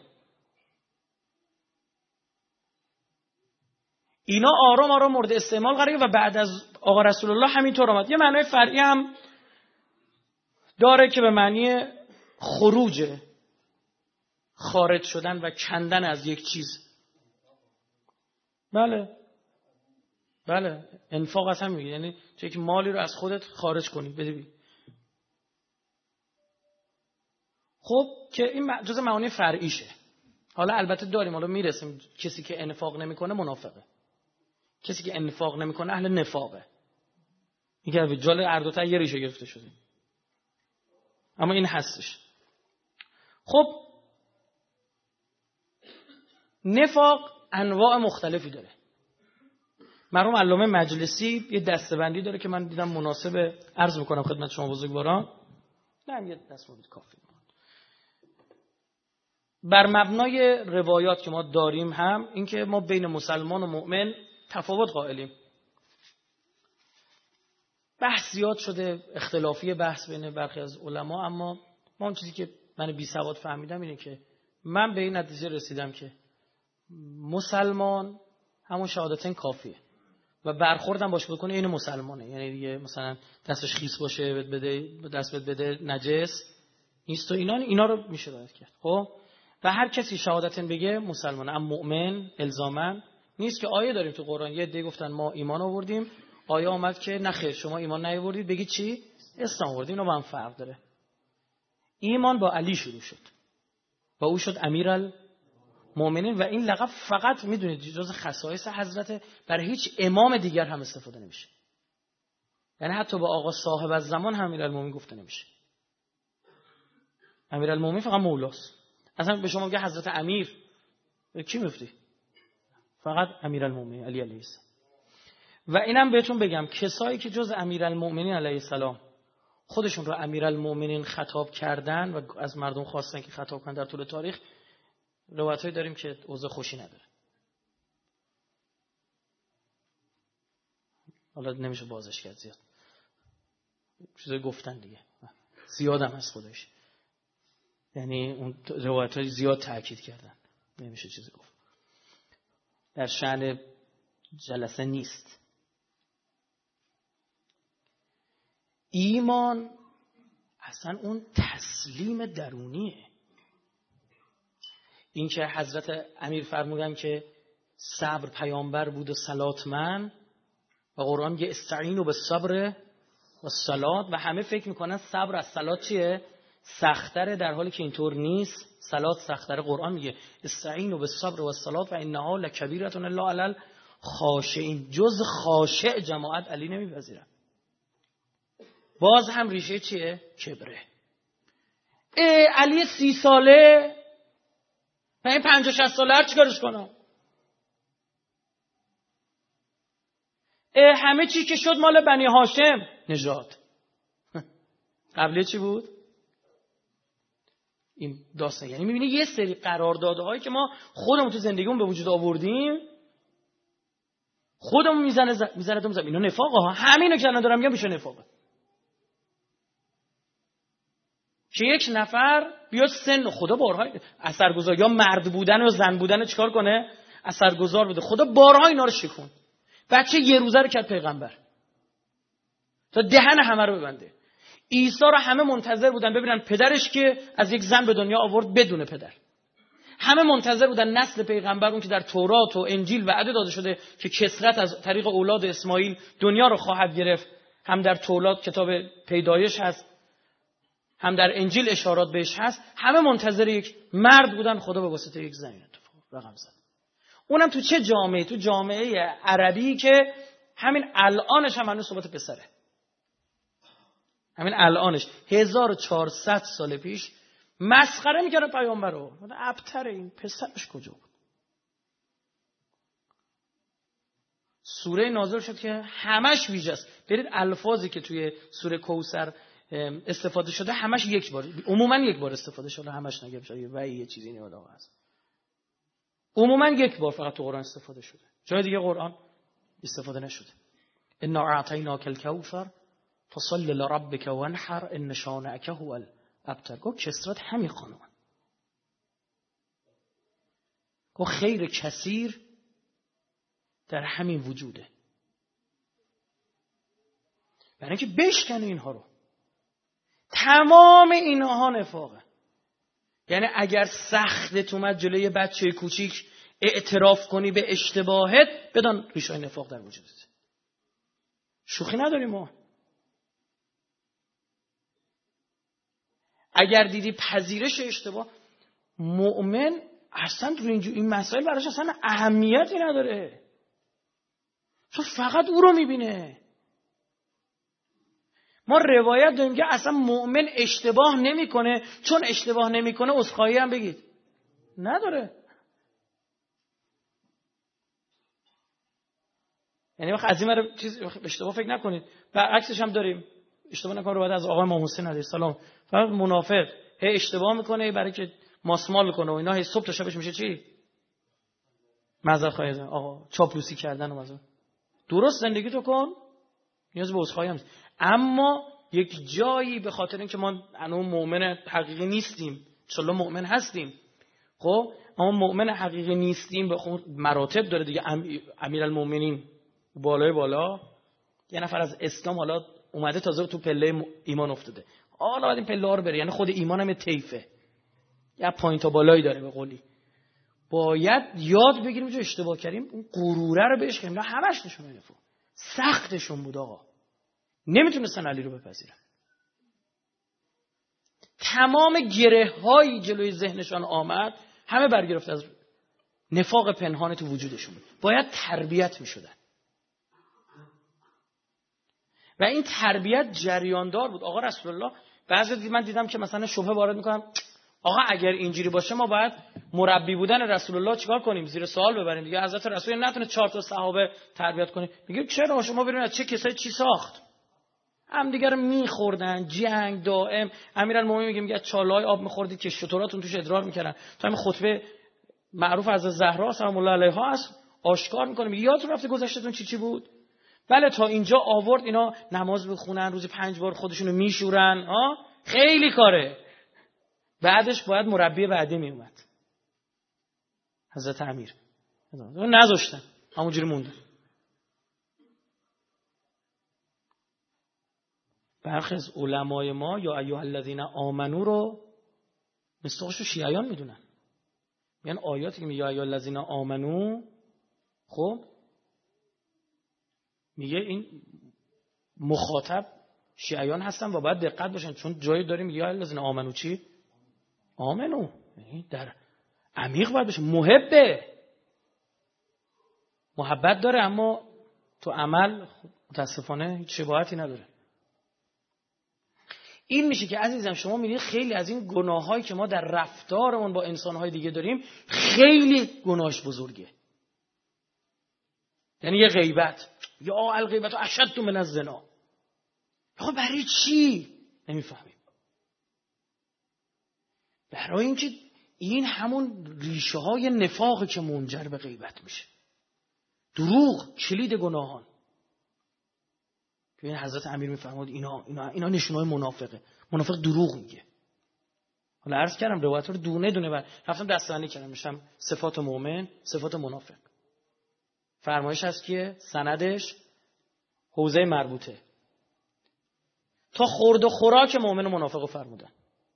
اینا آرام آرام مورد استعمال قرار گرفت و بعد از آقا رسول الله همینطور اومد. یه معنای فرعی هم داره که به معنی خروج، خارج شدن و کندن از یک چیز. بله انفاق از هم میگه، یعنی چه که مالی رو از خودت خارج کنی بده. خب که این جزء معانی فرعیشه. حالا البته داریم، حالا میرسیم. کسی که انفاق نمیکنه منافقه، کسی که انفاق نمیکنه اهل نفاقه. میگه به جال هر دو تا یه ریشه گرفته شده. اما این هستش. خب نفاق انواع مختلفی داره. مرحوم علامه مجلسی یه دسته‌بندی داره که من دیدم مناسب عرض میکنم خدمت شما بزرگواران. نه یه دسته‌بندی کافی. بر مبنای روایات که ما داریم هم اینکه ما بین مسلمان و مؤمن تفاوت قائلیم. بحث زیاد شده، اختلافی بحث بین برخی از علما، اما ما اون چیزی که من بی سواد فهمیدم اینه که من به این نتیجه رسیدم که مسلمان همون شهادتین کافیه و برخوردم باش بکنه این مسلمانه. یعنی دیگه مثلا دستش خیس باشه دست بده نجس نیست و اینا رو میشه رعایت کرد. خب و هر کسی شهادتین بگه مسلمانه. اما مؤمن الزاما نیست که آیه داریم تو قرآن یه عده گفتن ما ایمان آوردیم، آیه آمد که نه خیر شما ایمان نیاوردید، بگید چی؟ اسلام آوردید. اینا با هم فرق داره. ایمان با علی شروع شد و او شد امیرالمؤمنین و این لقب فقط میدونید جز خصایص حضرت، برای هیچ امام دیگر هم استفاده نمیشه. یعنی حتی به آقا صاحب الزمان هم امیرالمؤمنین گفته نمیشه. امیرالمؤمنین فقط مولاست. اصلا به شما میگه حضرت امیر، کی میفتی؟ فقط امیرالمؤمنین علی علیه السلام. و اینم بهتون بگم کسایی که جز امیرالمؤمنین علیه السلام خودشون رو امیرالمؤمنین خطاب کردن و از مردم خواستن که خطاب کنن در طول تاریخ، روایتایی داریم که اوضاع خوشی نداره. حالا نمیشه بازش کرد زیاد، چیزایی گفتن دیگه، زیادم هست خودش. یعنی اون روایت‌های زیاد تاکید کردن، نمیشه چیزی گفت. در شأن جلسه نیست. ایمان اصلا اون تسلیم درونیه. این که حضرت امیر فرمودن که صبر پیامبر بود و صلات من، و قرآن میگه استعینوا بالصبر والصلات، و همه فکر میکنن صبر از صلات چیه؟ سختره، در حالی که اینطور نیست. صلات سختره. قرآن میگه استعینوا بالصبر والصلات و انها لکبیرة الا علی الخاشعین. جز خاشع جماعت علی نمیپذیرن. باز هم ریشه چیه؟ کبره. علی 30 ساله و این 50-60 ساله هر چیکارش کنم؟ همه چی که شد مال بنی هاشم. نژاد قبلی چی بود؟ این داستان. یعنی میبینی یه سری قراردادهایی که ما خودمون تو زندگیمون به وجود آوردیم، خودمون میزنه دوم. اینا نفاقه ها. همینو که الان دارم میگم میشه نفاقه. که یک نفر بیاد سن خدا بارها اثرگذار، یا مرد بودن و زن بودن چیکار کنه؟ اثرگذار بوده. خدا بارها اینا رو شکوند. بچه یه روزه رو کرد پیغمبر تا دهن همه رو ببنده. عیسی رو همه منتظر بودن ببینن پدرش که از یک زن به دنیا آورد بدون پدر. همه منتظر بودن نسل پیغمبر، اون که در تورات و انجیل وعده داده شده که کثرت از طریق اولاد اسماعیل دنیا رو خواهد گرفت. هم در تورات کتاب پیدایش هست، هم در انجیل اشارات بهش هست. همه منتظر یک مرد بودن، خدا به واسطه یک زن اتفاق رقم زد. اونم تو چه جامعه؟ تو جامعه عربی که همین الانش هم هنوز صحبت پسره. همین الانش 1400 سال پیش مسخره میکردن پیامبر رو. ابتر این پسرش کجا بود؟ سوره نازل شد که همش ویژه است. برید الفاظی که توی سوره کوثر استفاده شده همش یک بار، عموما یک بار استفاده شده، همش نگم شده و یه چیزی نیاد هست. عموما یک بار فقط تو قرآن استفاده شده، جای دیگه قرآن استفاده نشده. انا اعطیناک الکوثر فصل لربک وانحر ان شانئک هو الابتر. گفت کسرت همین خانم، گفت خیر کثیر در همین وجوده. برای اینکه بشکنه اینها رو. تمام اینها نفاقه. یعنی اگر سختت اومد جلوی بچه کوچیک اعتراف کنی به اشتباهت، بدان ریشه‌های نفاق در وجودت. شوخی نداریم ما. اگر دیدی پذیرش اشتباه، مؤمن اصلا تو این مسائل براش اصلا اهمیتی نداره، تو فقط او رو میبینه. ما روایت داریم که اصلا مؤمن اشتباه نمیکنه، چون اشتباه نمیکنه عذرخواهی هم بگید نداره. یعنی وقت از این چیز اشتباه فکر نکنید. برعکسش هم داریم، اشتباه نکنه رو بعد از آقای امام حسین علیه السلام، فقط منافق هی اشتباه میکنه برای که ماسمال کنه و اینا، هی صبح تا شبش میشه چی؟ معذرت خواهی آقا، چاپلوسی کردن و مثلا. درست زندگی تو کن، نیاز به عذرخواهی هم نیست. اما یک جایی به خاطر اینکه ما انو مؤمن حقیقی نیستیم، ان شاءالله مؤمن هستیم، خب اما مؤمن حقیقی نیستیم، به خود مراتب داره دیگه. امیرالمومنین بالای بالا، یه نفر از اسلام حالا اومده تازه تو پله ایمان افتاده، حالا باید این پله ها رو بره، یعنی خود ایمان هم طیفه، یه پایین تا بالایی داره. به قولی باید یاد بگیریم که اشتباه کردیم اون غروره رو بهش کنیم. نه همش نشونه نفو سختشون بود آقا، نمیتونستن علی رو بپذیرن. تمام گره هایی جلوی ذهنشان آمد همه برگرفته از نفاق پنهان تو وجودشون بود. باید تربیت میشدن و این تربیت جریاندار بود. آقا رسول الله بعضی من دیدم که مثلا شبهه وارد میکنم، آقا اگر اینجوری باشه ما باید مربی بودن رسول الله چیکار کنیم؟ زیر سوال ببریم دیگه. حضرت رسول نتونه 4 تا صحابه تربیت کنه. میگه چرا؟ شما ببینید از چه کسایی چی ساخت. هم دیگه رو میخوردن، جنگ دائم. امیرالمومنین میگه چالای آب میخوردید که شتراتون توش ادرار میکردن. تو همین خطبه معروف از زهرا سلام الله علیها است آشکار میکنه، میگه یادتون رفته گذشتهتون چی بود؟ بله تا اینجا آورد اینا نماز بخونن، روزی 5 بار خودشونو میشورن، خیلی کاره. بعدش باید مربی بعدی میومد. حضرت امیر نذاشتن، همونجوری موندن. برخی از علمای ما یا ایها الذین آمنو رو مصداقش رو شیعیان میدونن. میگن آیاتی که میگه یا ایها الذین آمنو، خب میگه این مخاطب شیعیان هستن و باید دقت باشن، چون جایی داریم یا الذین آمنو چی؟ آمنو در عمیق باید بشه. محبت داره اما تو عمل متاسفانه هیچ شباهتی نداره. این میشه که عزیزم شما میبینید خیلی از این گناهایی که ما در رفتارمون با انسانهای دیگه داریم خیلی گناهش بزرگه. یعنی یه غیبت، یا الغیبت اشد من الزنا، آقا برای چی؟ نمیفهمیم. برای اینکه این همون ریشه های نفاقی که منجر به غیبت میشه. دروغ کلید گناهان. که این حضرت امیر میفرماد اینا نشونهای منافقه. منافق دروغ میگه. حالا عرض کردم روایت رو دونه دونه رفتم دسته‌بندی کردم، میشم صفات مؤمن، صفات منافق. فرمایش هست که سندش حوزه مربوطه. تا خورد و خوراک مؤمن و منافق رو فرمودن،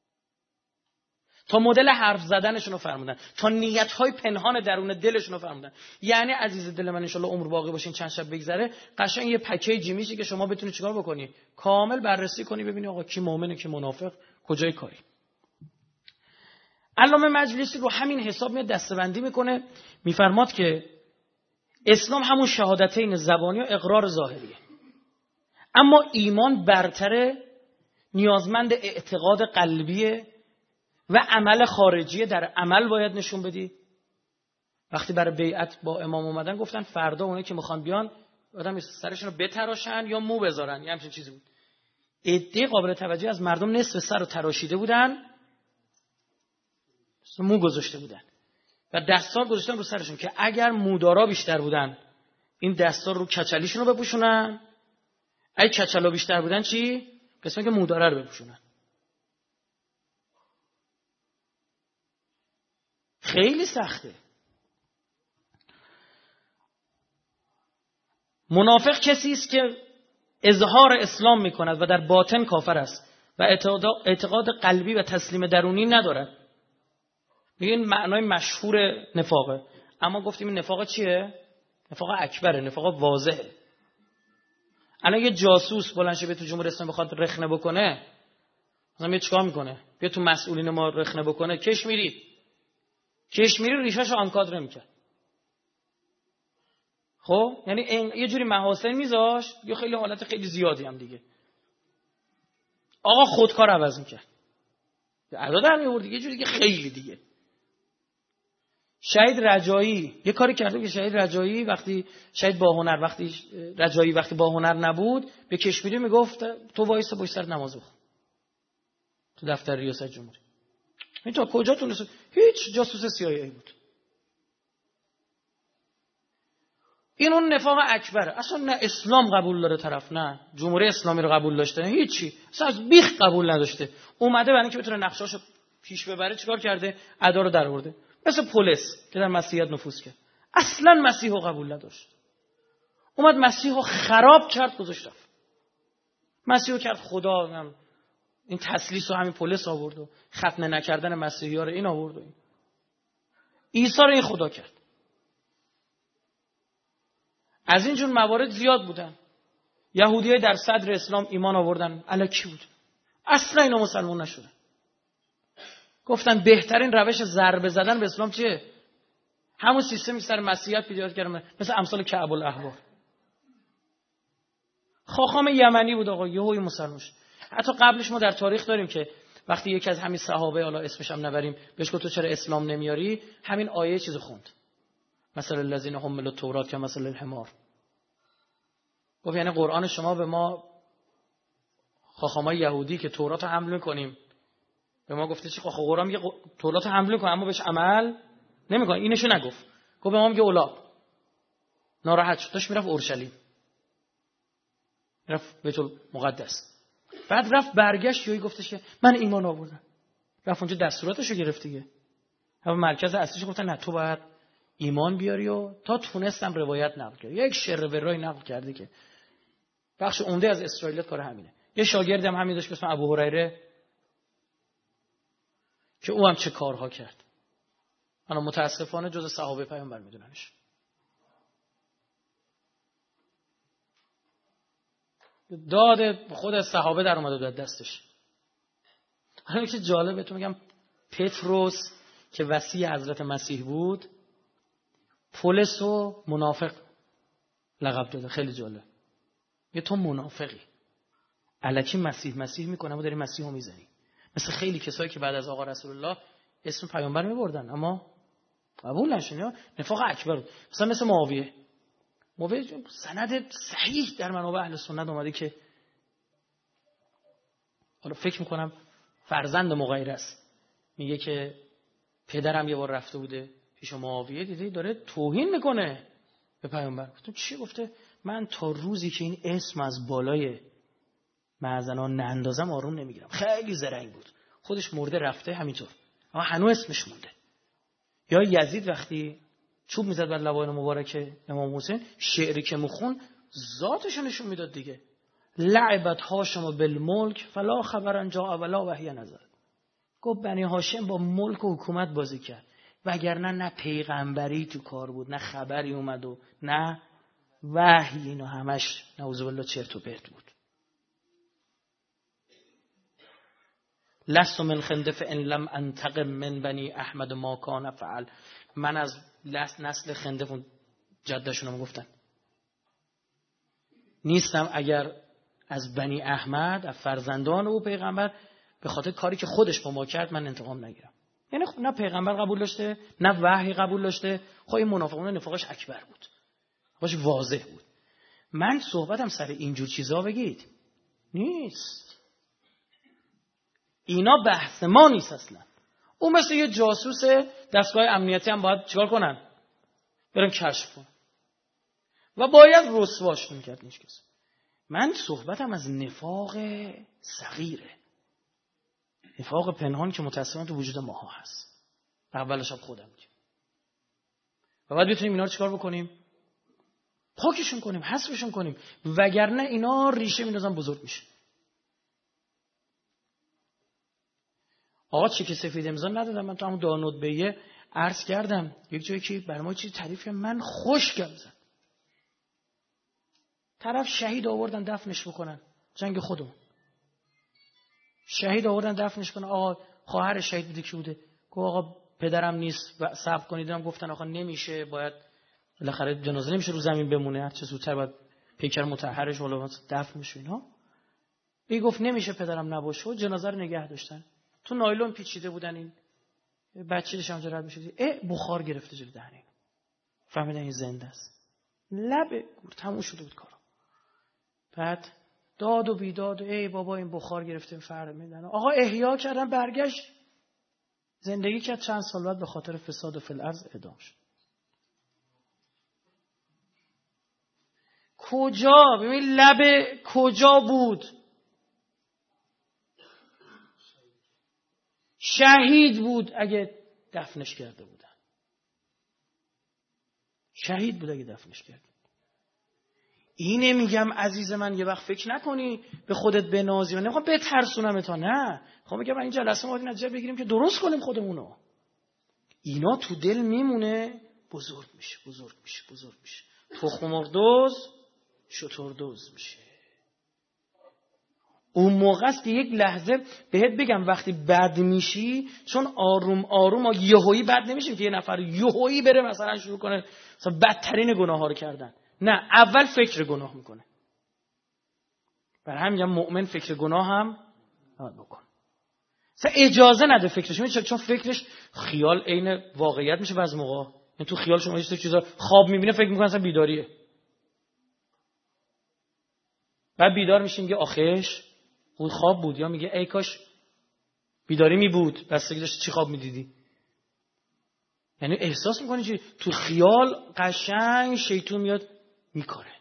تا مدل حرف زدنشون رو فرمودن، تا نیت‌های پنهان درون دلشون رو فرمودن. یعنی عزیز دل من ان شاءالله عمر باقی باشه، چند شب بگذره، قشنگ یه پکیجی میشه که شما بتونی چیکار بکنی؟ کامل بررسی کنی، ببینی آقا کی مؤمنه کی منافق، کجای کاری. علامه مجلسی رو همین حساب میاد دسته‌بندی میکنه، میفرماد که اسلام همون شهادتین زبانی و اقرار ظاهریه، اما ایمان برتره، نیازمند اعتقاد قلبیه و عمل خارجیه. در عمل باید نشون بدی. وقتی برای بیعت با امام اومدن گفتن فردا اونایی که میخوان بیان آدم سرشون رو بتراشن یا مو بذارن، یه همچین چیزی بود. عده قابل توجه از مردم نصف سر رو تراشیده بودن، مو گذاشته بودن و دستار گذاشتن رو سرشون که اگر مودارا بیشتر بودن این دستار رو کچلیشون رو بپوشونن، اگه کچلا بیشتر بودن چی؟ قسمتی که مودارا رو بپوشونن. خیلی سخته. منافق کسی است که اظهار اسلام میکند و در باطن کافر است و اعتقاد قلبی و تسلیم درونی ندارد. این معنای مشهور نفاقه. اما گفتیم این نفاق چیه؟ نفاق اکبره، نفاق واضحه. الان یه جاسوس بلند شه به تو جمهوری اسلامی بخواد رخنه بکنه، مثلا میاد چیکار میکنه؟ بیا تو مسئولین ما رخنه بکنه، کشمیری ریشاشو آنکادر میکرد. خب یعنی یه جوری محاسن میذاشت، یا خیلی حالت خیلی زیادی هم دیگه. آقا خودکار عوض میکرد، ادا در میورد یه جوری دیگه خیلی دیگه. شهید رجایی یه کاری کرده که شهید رجایی وقتی با هنر نبود به کشمیری میگفت تو وایسا پشت سر نماز بخون تو دفتر ریاست جمهوری. این تا کجا تونست؟ هیچ جاسوس CIA بود. این اون نفاق اکبره. اصلا نه اسلام قبول داره طرف، نه جمهوری اسلامی رو قبول داشته، نه هیچی، اصلا از بیخ قبول نداشته. اومده برای اینکه بتونه نقشاشو پیش ببره چیکار کرده؟ ادا رو درآورده. مثل پولس که در مسیحیت نفوذ کرد، اصلا مسیحو قبول نداشت. اومد مسیحو خراب کرد، گذاشت رفت. مسیحو کرد خدا. این تسلیس رو همین پولس آورد و ختنه نکردن مسیحی‌ها رو این آورد و این. عیسی رو این خدا کرد. از این جور موارد زیاد بودن. یهودیای در صدر اسلام ایمان آوردن، الکی بود. اصلا اینا مسلمان نشدن. گفتن بهترین روش ضربه زدن به اسلام چیه؟ همون سیستمی سر مسیحیت پیدا کردن، مثل امثال کعب الاحبار. خاخام یمنی بود آقا، یهویی مسلمان شد. حتی قبلش ما در تاریخ داریم که وقتی یکی از همین صحابه، حالا اسمش هم نبریم، بهش گفت تو چرا اسلام نمیاری؟ همین آیه چیزو خوند. مثلا الذین حملوا التوراة کمثل الحمار. گفت یعنی قرآن شما به ما خاخامای یهودی که تورات رو حمل میکنیم به ما گفته چی؟ قرآن میگه تورات رو حمل میکنه اما بهش عمل نمیکنه. اینشو نگفت. گفت به ما میگه اولا. ناراحت شد، داشت میرفت اورشلیم، رفت بیت المقدس. بعد رفت برگشت یهو گفتش که من ایمان آوردم. رفت اونجا دستوراتشو گرفت دیگه. اما مرکز اصلیش گفتن نه تو باید ایمان بیاری و تا تونستم روایت نقل کرد. یک شر و رای نقل کرده که بخش عمده از اسرائیلیات کار همینه. یه شاگردی هم همین داشت به اسم ابو هریره که او هم چه کارها کرد. انا متاسفانه جز صحابه پیامبر میدوننش. داد خود صحابه در اومده داد دستش. حالا که جالب بهتون میگم، پتروس که وصی حضرت مسیح بود پولس و منافق لقب داده. خیلی جالب. یه تو منافقی، الکی مسیح میکنه، اما داری مسیحو میزنی. مثل خیلی کسایی که بعد از آقا رسول الله اسم پیامبر میبردن اما قبول نشون. نفاق اکبر بود. مثل معاویه سند صحیح در منابع اهل سنت اومده که حالا فکر میکنم فرزند مغیره است، میگه که پدرم یه بار رفته بوده پیش معاویه، دیده داره توهین میکنه به پیامبر. گفتم چی؟ گفته من تا روزی که این اسم از بالای معزنا نندازم آروم نمیگیرم. خیلی زرنگ بود، خودش مرده رفته همینطور اما هنوز اسمش مونده. یا یزید وقتی چوب میزد بر لبان مبارک امام حسین، شعری که مخون ذاتش نشون میداد دیگه. لعبت هاشم بالملک فلا خبرن جا ولا وحی نظر. گفت بنی هاشم با ملک و حکومت بازی کرد، وگرنه نه پیغمبری تو کار بود، نه خبری اومد و نه وحی. اینو همش نعوذ بالله چرت و پرت بود. لست من خندف ان لم انتقم من بنی احمد ما کان فعل. من از نسل خندف اون جدشون هم گفتن نیستم اگر از بنی احمد، از فرزندان او پیغمبر، به خاطر کاری که خودش با ما کرد من انتقام نگیرم. یعنی نه پیغمبر قبول داشته نه وحی قبول داشته. خب این منافقون نفاقش اکبر بود، نفاقش واضح بود. من صحبتم سر اینجور چیزا بگید نیست، اینا بحث ما نیست اصلا. اون مثل یه جاسوس دستگاه امنیتی هم باید چیکار کنن؟ برن کشف کنن و باید رسواش میکرد نیش کسی. من صحبتم از نفاق صغیره، نفاق پنهان که متأسفانه تو وجود ماها هست. اولش هم خودم میگم. و بعد بتونیم اینا رو چیکار بکنیم؟ پاکشون کنیم، حذفشون کنیم، وگرنه اینا ریشه میندازن بزرگ میشه. آقا چک سفید امضا ندادم من تو همون دانود بیه عرض کردم یک جایی که بر ما چیز تعریف من خوشگم زد. طرف شهید آوردن دفنش بکنن، جنگ خودمون. شهید آوردن دفنش کنن. آقا خواهر شهید بوده کی بوده؟ گفت آقا پدرم نیست و صبر کنید. هم گفتن آقا نمیشه، باید بالاخره جنازه نمیشه رو زمین بمونه، هر چه زودتر باید پیکر مطهرش ولا دفن بشه اینا. این گفت نمیشه پدرم نباشه، جنازه رو نگه داشتن. تو نایلون پیچیده بودن، این بچه‌ش هم رد میشه. بخار گرفته جلوی دهن این. فهمیدن این زنده است. لب گور تموم شده بود کارا. بعد داد و بیداد و ای بابا این بخار گرفتیم فرد میدن. آقا احیا کردن، برگشت زندگی کرد. چند سال بعد به خاطر فساد فی الارض اعدام شد. کجا؟ ببین لب کجا بود؟ شهید بود اگه دفنش کرده بودن. شهید بود اگه دفنش کرده. اینه میگم عزیز من یه وقت فکر نکنی به خودت بنازی. من نمیخوام بترسونم تا، نه. میخوام بگم این جلسه ما نتیجه بگیریم که درست کنیم خودمونو. اینا تو دل میمونه، بزرگ میشه، بزرگ میشه، بزرگ میشه. تخم مرغ شتردوز میشه. اون موقع است که یک لحظه بهت بگم وقتی بد میشی، چون آروم آروم یهویی بد نمیشیم که یه نفر یهویی بره مثلا شروع کنه مثلا بدترین گناه ها رو کردن. نه، اول فکر گناه میکنه. برای همین میگم مؤمن فکر گناه هم نباید بکنه. اصلا اجازه نده فکرش. میشه چون فکرش خیال عین واقعیت میشه بعضی موقع. یعنی تو خیال شما یه چیزا خواب میبینه فکر میکنه اصلا بیداریه. بعد بیدار میشه میگه آخش اون خواب بود، یا میگه ای کاش بیداری می بود، بستگی داشت چی خواب میدیدی. یعنی احساس میکنی که تو خیال قشنگ شیطون میاد میکنه،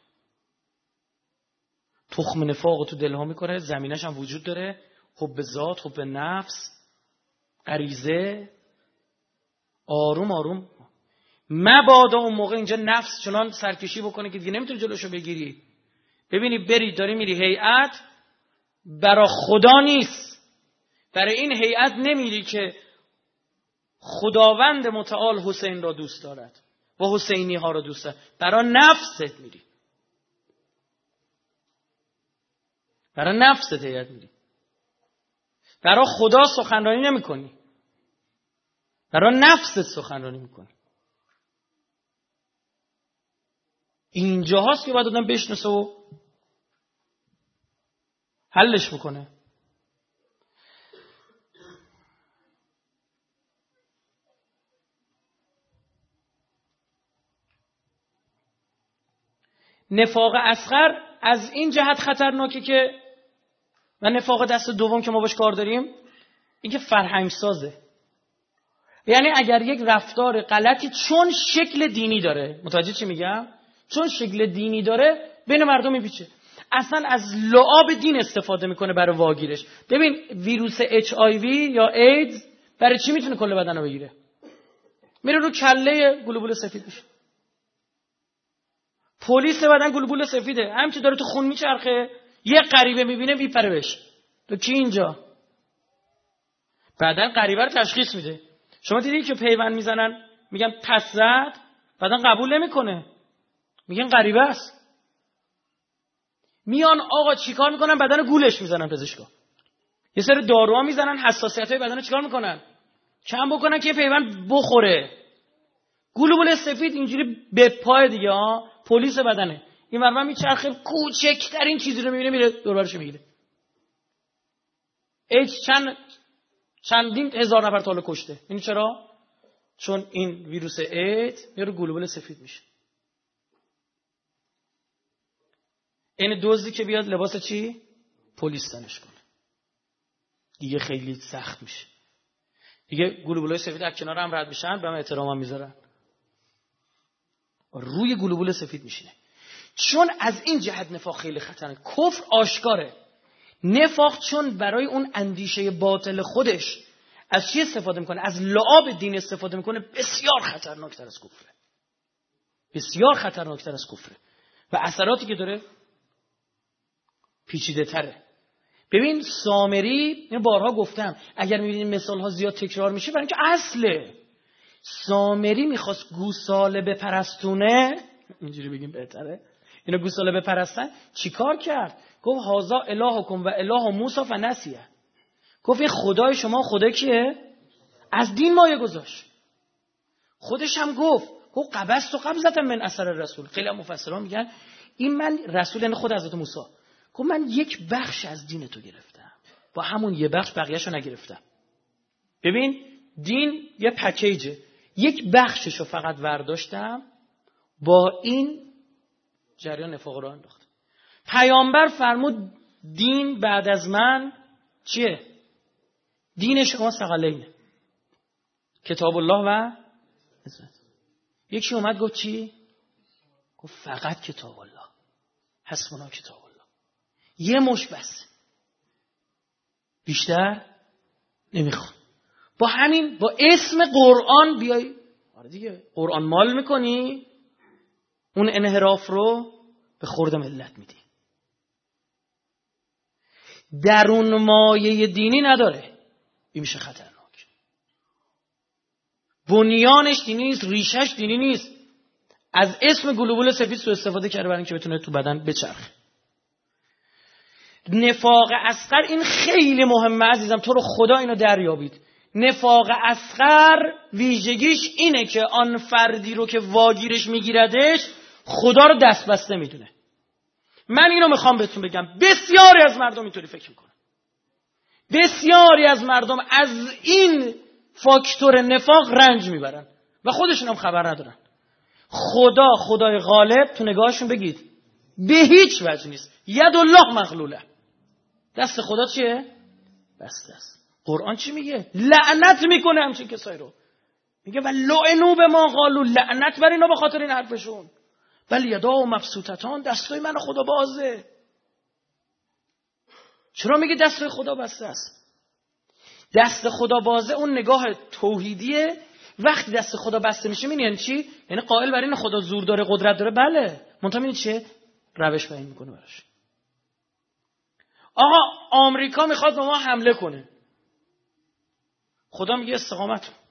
تخم نفاق تو دلها میکنه، زمینش هم وجود داره، حب ذات، حب نفس، غریزه. آروم آروم مبادا اون موقع اینجا نفس چنان سرکشی بکنه که دیگه نمیتونی جلوشو بگیری. ببینی بری داری میری هیئت، برای خدا نیست، برای این هیئت نمیری که خداوند متعال حسین را دوست دارد و حسینی ها را دوست دارد، برای نفست میری، برای نفست هیئت میری، برای خدا سخنرانی نمی کنی، برای نفست سخنرانی میکنی. اینجا هاست که باید آدم بشناسه و حلش بکنه. نفاق اصغر از این جهت خطرناکه که و نفاق دست دوم که ما باش کار داریم این که فرهنگ سازه. یعنی اگر یک رفتار غلطی چون شکل دینی داره، متوجه چی میگم؟ چون شکل دینی داره بین مردم میپیچه، اصلا از لعاب دین استفاده میکنه برای واگیرش. ببین ویروس HIV یا ایدز برای چی میتونه کل بدن رو بگیره؟ میره رو کله گلوبول سفید میشه. پلیس بدن گلوبول سفیده، همین داره تو خون میچرخه، یه غریبه میبینه میپره بهش. تو کی اینجا؟ بعدن غریبه رو تشخیص میده. شما دیدی که پیوند میزنن میگن پس زد، بعدن قبول نمیکنه، میگن غریبه است. میان آقا چیکار میکنن؟ بدن گولش میزنن پزشکا. یه سری داروها میزنن حساسیت‌های بدن رو چیکار میکنن؟ کم بکنن که پیوند بخوره. گلوبول سفید اینجوری به پای دیگه ها، پلیس بدنه. این مرمن میچرخه، کوچکترین چیزی رو میبینه میره دوربرش میگیره. چندین هزار نفر تا حالا کشته. این چرا؟ چون این ویروس ایدز میره گلوبول سفید میشه. این دزدی که بیاد لباس چی؟ پلیس تنش کنه. دیگه خیلی سخت میشه. دیگه گلوبولای سفید از کنار هم رد میشن، به هم احترام هم میذارن. روی گلوبول سفید میشینه. چون از این جهت نفاق خیلی خطرناکه. کفر آشکاره. نفاق چون برای اون اندیشه باطل خودش از چی استفاده میکنه؟ از لعاب دین استفاده میکنه. بسیار خطرناکتر از کفره. بسیار خطرناکتر از کفره. و اثراتی که داره پیچیده تره. ببین سامری، این بارها گفتم، اگر میبینید مثال ها زیاد تکرار میشه برای اینکه اصله. سامری میخواست گوساله بپرستونه، اینجوری بگیم بهتره، اینا گوساله بپرستن، چیکار کرد؟ گفت هازا الهکم و اله موسی فنسیه. گفت این خدای شما خدای کیه؟ از دین مایه گذاشت. خودش هم گفت قبضت و قبضت من اثر رسول. خیلی هم مفسران میگن این من رسول، یعنی خود حضرت موسی، گفت من یک بخش از دین تو گرفتم، با همون یه بخش بقیه‌شو نگرفتم. ببین دین یه پکیجه، یک بخششو فقط برداشتم، با این جریان نفاق رو انداختم. پیامبر فرمود دین بعد از من چیه؟ دین شما ثقلینه، کتاب الله و عزت. یکی اومد گفت چی؟ گفت فقط کتاب الله، حسبنا کتاب الله، یه مش بس، بیشتر نمیخوام. با همین با اسم قرآن بیای آره دیگه قرآن مال میکنی، اون انحراف رو به خورد ملت میدی. درون مایه دینی نداره، این میشه خطرناک. بنیانش دینی نیست، ریشش دینی نیست، از اسم گلوبول سفید سوء استفاده کرده برای اینکه بتونه تو بدن بچرخه. نفاق اصغر این خیلی مهمه عزیزم، تو رو خدا اینو دریابید. نفاق اصغر ویژگیش اینه که آن فردی رو که واگیرش میگیردش خدا رو دست بسته میدونه. من اینو میخوام بهتون بگم، بسیاری از مردم اینطوری فکر میکنن. بسیاری از مردم از این فاکتور نفاق رنج میبرن و خودشون هم خبر ندارن. خدای غالب تو نگاهشون بگید به هیچ وجه نیست. ید الله مغلوله، دست خدا چیه؟ بسته است. قرآن چی میگه؟ لعنت میکنه همچین کسایی رو. میگه و لعنوا بما قالوا، لعنت بر اینا به خاطر این حرفشون. بل یدا و مبسوطتان، دستای من خدا بازه. چرا میگه دستای خدا بسته است؟ دست خدا بازه اون نگاه توحیدیه. وقتی دست خدا بسته میشه یعنی چی؟ یعنی قائل بر این خدا زور داره، قدرت داره. بله، منتها این چیه؟ روش بیان میکنه براش. آقا آمریکا میخواد به ما حمله کنه، خدا میگه استقامت کن.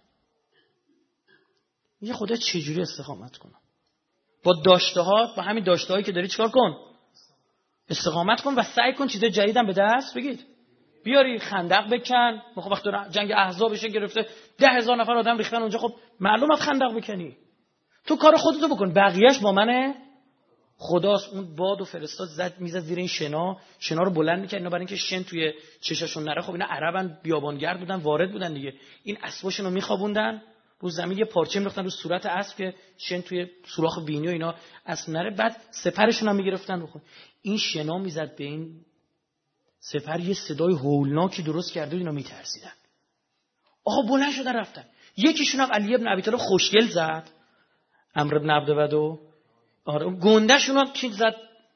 میگه خدا چجوری استقامت کنه؟ با داشته‌ها، با همین داشته‌هایی که داری چیکار کن؟ استقامت کن و سعی کن چیز جدیدم به دست بگید. بیاری خندق بکن. وقتی جنگ احزاب بشه گرفته 10,000 نفر آدم ریختن اونجا، خب معلومه خندق بکنی. تو کار خودتو بکن، بقیه‌اش با منه خداست. اون بادو فرستاد زد میزد زیر این شنا رو بلند میکرد اینا برای اینکه شن توی چشاشون نره. خب اینا عربن، بیابانگرد بودن، وارد بودن دیگه. این اسباشون رو میخوابوندن رو زمین، یه پارچه می‌ریختن رو صورت اسب که شن توی سوراخ بینی و اینا اسب نره. بعد سپرشون هم میگرفتن رو خود. این شنا میزد به این سپر، یه صدای هولناکی درست کرده، اینا میترسیدن. آقا بلند شدن رفتن. یکیشون هم علی ابن ابی طالب خوشگل زد، عمرو ابن عبدودو، آره گنده‌شون هم چیز زد،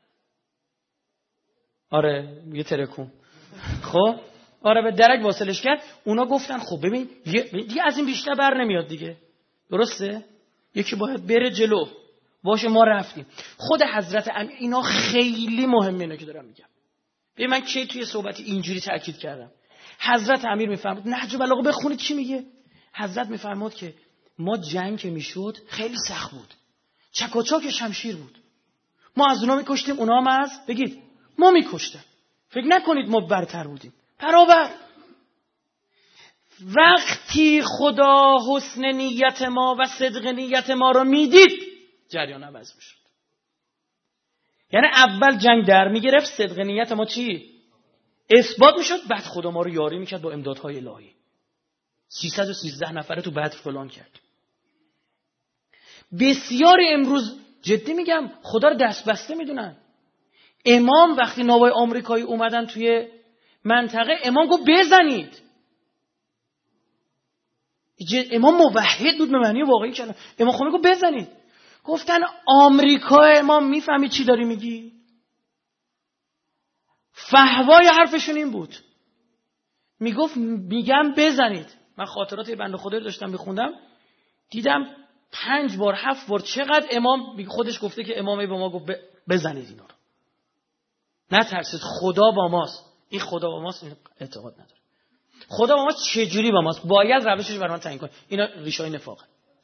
آره یه ترکون، خب آره به درک واصلش کرد. اونا گفتن خب ببین دیگه از این بیشتر بر نمیاد دیگه، درسته؟ یکی باید بره جلو. باشه ما رفتیم. خود حضرت امیر، اینا خیلی مهمه اینا که دارم میگم. ببین من کی توی صحبتی اینجوری تاکید کردم. حضرت امیر میفرمود نهج البلاغه بخونید چی میگه. حضرت میفرمود که ما جنگ که میشد خیلی سخت بود، چک و چاک شمشیر بود، ما از اونا میکشتیم، اونا هم از بگید ما میکشتن. فکر نکنید ما برتر بودیم، برابر. وقتی خدا حسن نیت ما و صدق نیت ما رو میدید جریان عوض میشد. یعنی اول جنگ در میگرفت، صدق نیت ما چی؟ اثبات میشد، بعد خدا ما رو یاری میکرد با امدادهای الهی. 313 نفره تو بدر فلان کرد. بسیاری امروز جدی میگم خدا رو دست بسته میدونن. امام وقتی نوای آمریکایی اومدن توی منطقه، امام گفت بزنید. امام موحد بود به معنی واقعی کلمه. امام خمینی گفت بزنید. گفتن آمریکا، امام میفهمی چی داری میگی؟ فهوای حرفشون این بود. میگم بزنید. من خاطرات بنده خدا رو داشتم میخوندم، دیدم 5 بار 7 بار چقدر امام خودش گفته که امامی به ما گفت بزنید اینا رو. نترسید، خدا با ماست. این خدا با ماست، این اعتقاد نداره. خدا با ماست چجوری با ماست؟ باید روشش برام تعیین کنه. اینا ریشه‌های نفاقه.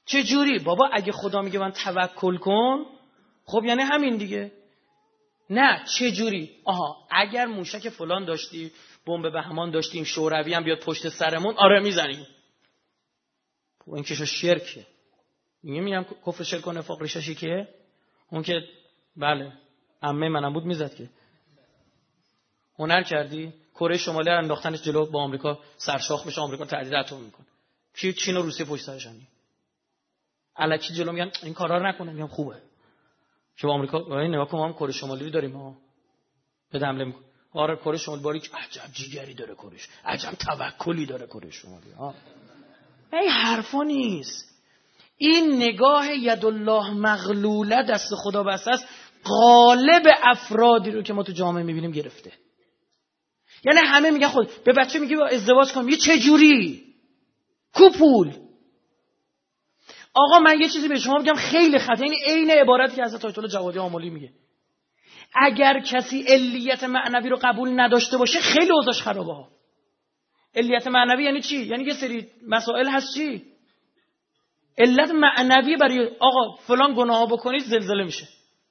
چه جوری؟ بابا اگه خدا میگه من توکل کن، خب یعنی همین دیگه. نه چه جوری؟ آها اگر موشک فلان داشتی، بمب بهمان داشتیم، شوروی هم بیاد پشت سرمون، آره میزنیم. این که شرکه. میگم کفر شرک و نفاق ریشش که اون که بله عمه منم بود میزد که. هنر کردی کره شمالی رو انداختنش جلو با آمریکا سرشاخ بشه، آمریکا تهدید اتم میکنه. کی چین و روسیه پشت سرشن. الکی جلو میگن این کارا رو نکنه، میگم خوبه. که با آمریکا این نگاه کنم کره شمالی داریم ها. به حمله میکنه. آره کره شمالی باریک عجب جیگری داره کرهش. عجب توکلی داره کره شمالی ها. این حرفا نیست. این نگاه یدالله مغلوله دست خدا بسته است، غالب افرادی رو که ما تو جامعه میبینیم گرفته. یعنی همه میگن خود به بچه میگی با ازدواج کن، میگه چه جوری؟ کو پول؟ آقا من یه چیزی به شما میگم خیلی خطا، یعنی عین عبارتی که حضرت آیت الله جوادی آملی میگه. اگر کسی علیت معنوی رو قبول نداشته باشه خیلی اوضاعش خرابه ها. علیت معنوی یعنی چی؟ یعنی یه سری مسائل هست چی؟ علت معنوی برای آقا فلان گناه بکنید زلزله میشه.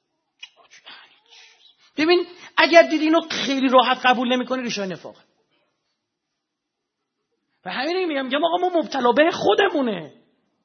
ببین اگر دیدی اینو خیلی راحت قبول نمی‌کنی ریشه نفاقه. و همین میگم آقا ما مبتلا به خودمونه.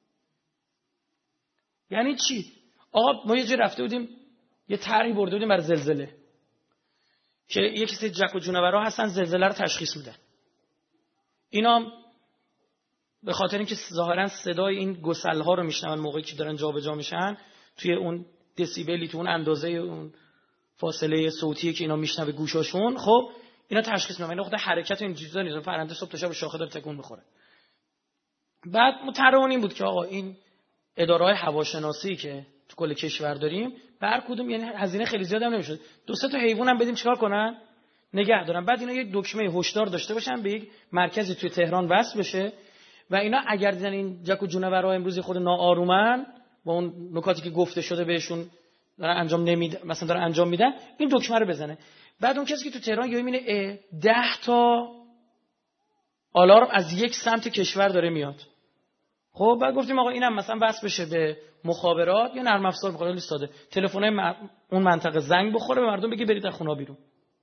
یعنی چی؟ آقا ما یه جا رفته بودیم یه طرحی برده بودیم برای زلزله که یکی سری جک و جونورا هستن زلزله رو تشخیص میدن. اینا به خاطر اینکه ظاهرا صدای این گسل‌ها رو میشنون موقعی که دارن جابجا میشن توی اون دسیبلی، تو اون اندازه اون فاصله صوتی که اینا میشنوه گوشاشون، خب اینا تشخیص میدن. اینا خود حرکت این چیزا نیست، پرنده صبح تا شب شاخه داره تکون میخوره. بعد مترون این بود که آقا این اداره‌های هواشناسی که تو کل کشور داریم بر کدوم یعنی هزینه خیلی زیاد هم نمیشه، 2-3 تا حیوان هم بدیم چیکار کنن؟ نگه دارن. بعد اینا یک دکمه هشدار داشته باشن به یک مرکزی توی تهران وصل بشه و اینا اگر دیدن این جک و جونورا امروز خود ناآرومن با اون نکاتی که گفته شده بهشون دارن انجام نمیدن، مثلا دارن انجام میدن، این دکمه رو بزنه. بعد اون کسی که تو تهران یهو میبینه 10 تا آلارم از یک سمت کشور داره میاد. خب بعد گفتیم آقا اینم مثلا وصل بشه به مخابرات یا نرم افزار، بخواد لیستاده تلفن‌های اون منطقه زنگ بخوره به مردم بگه برید از خونه بیرون.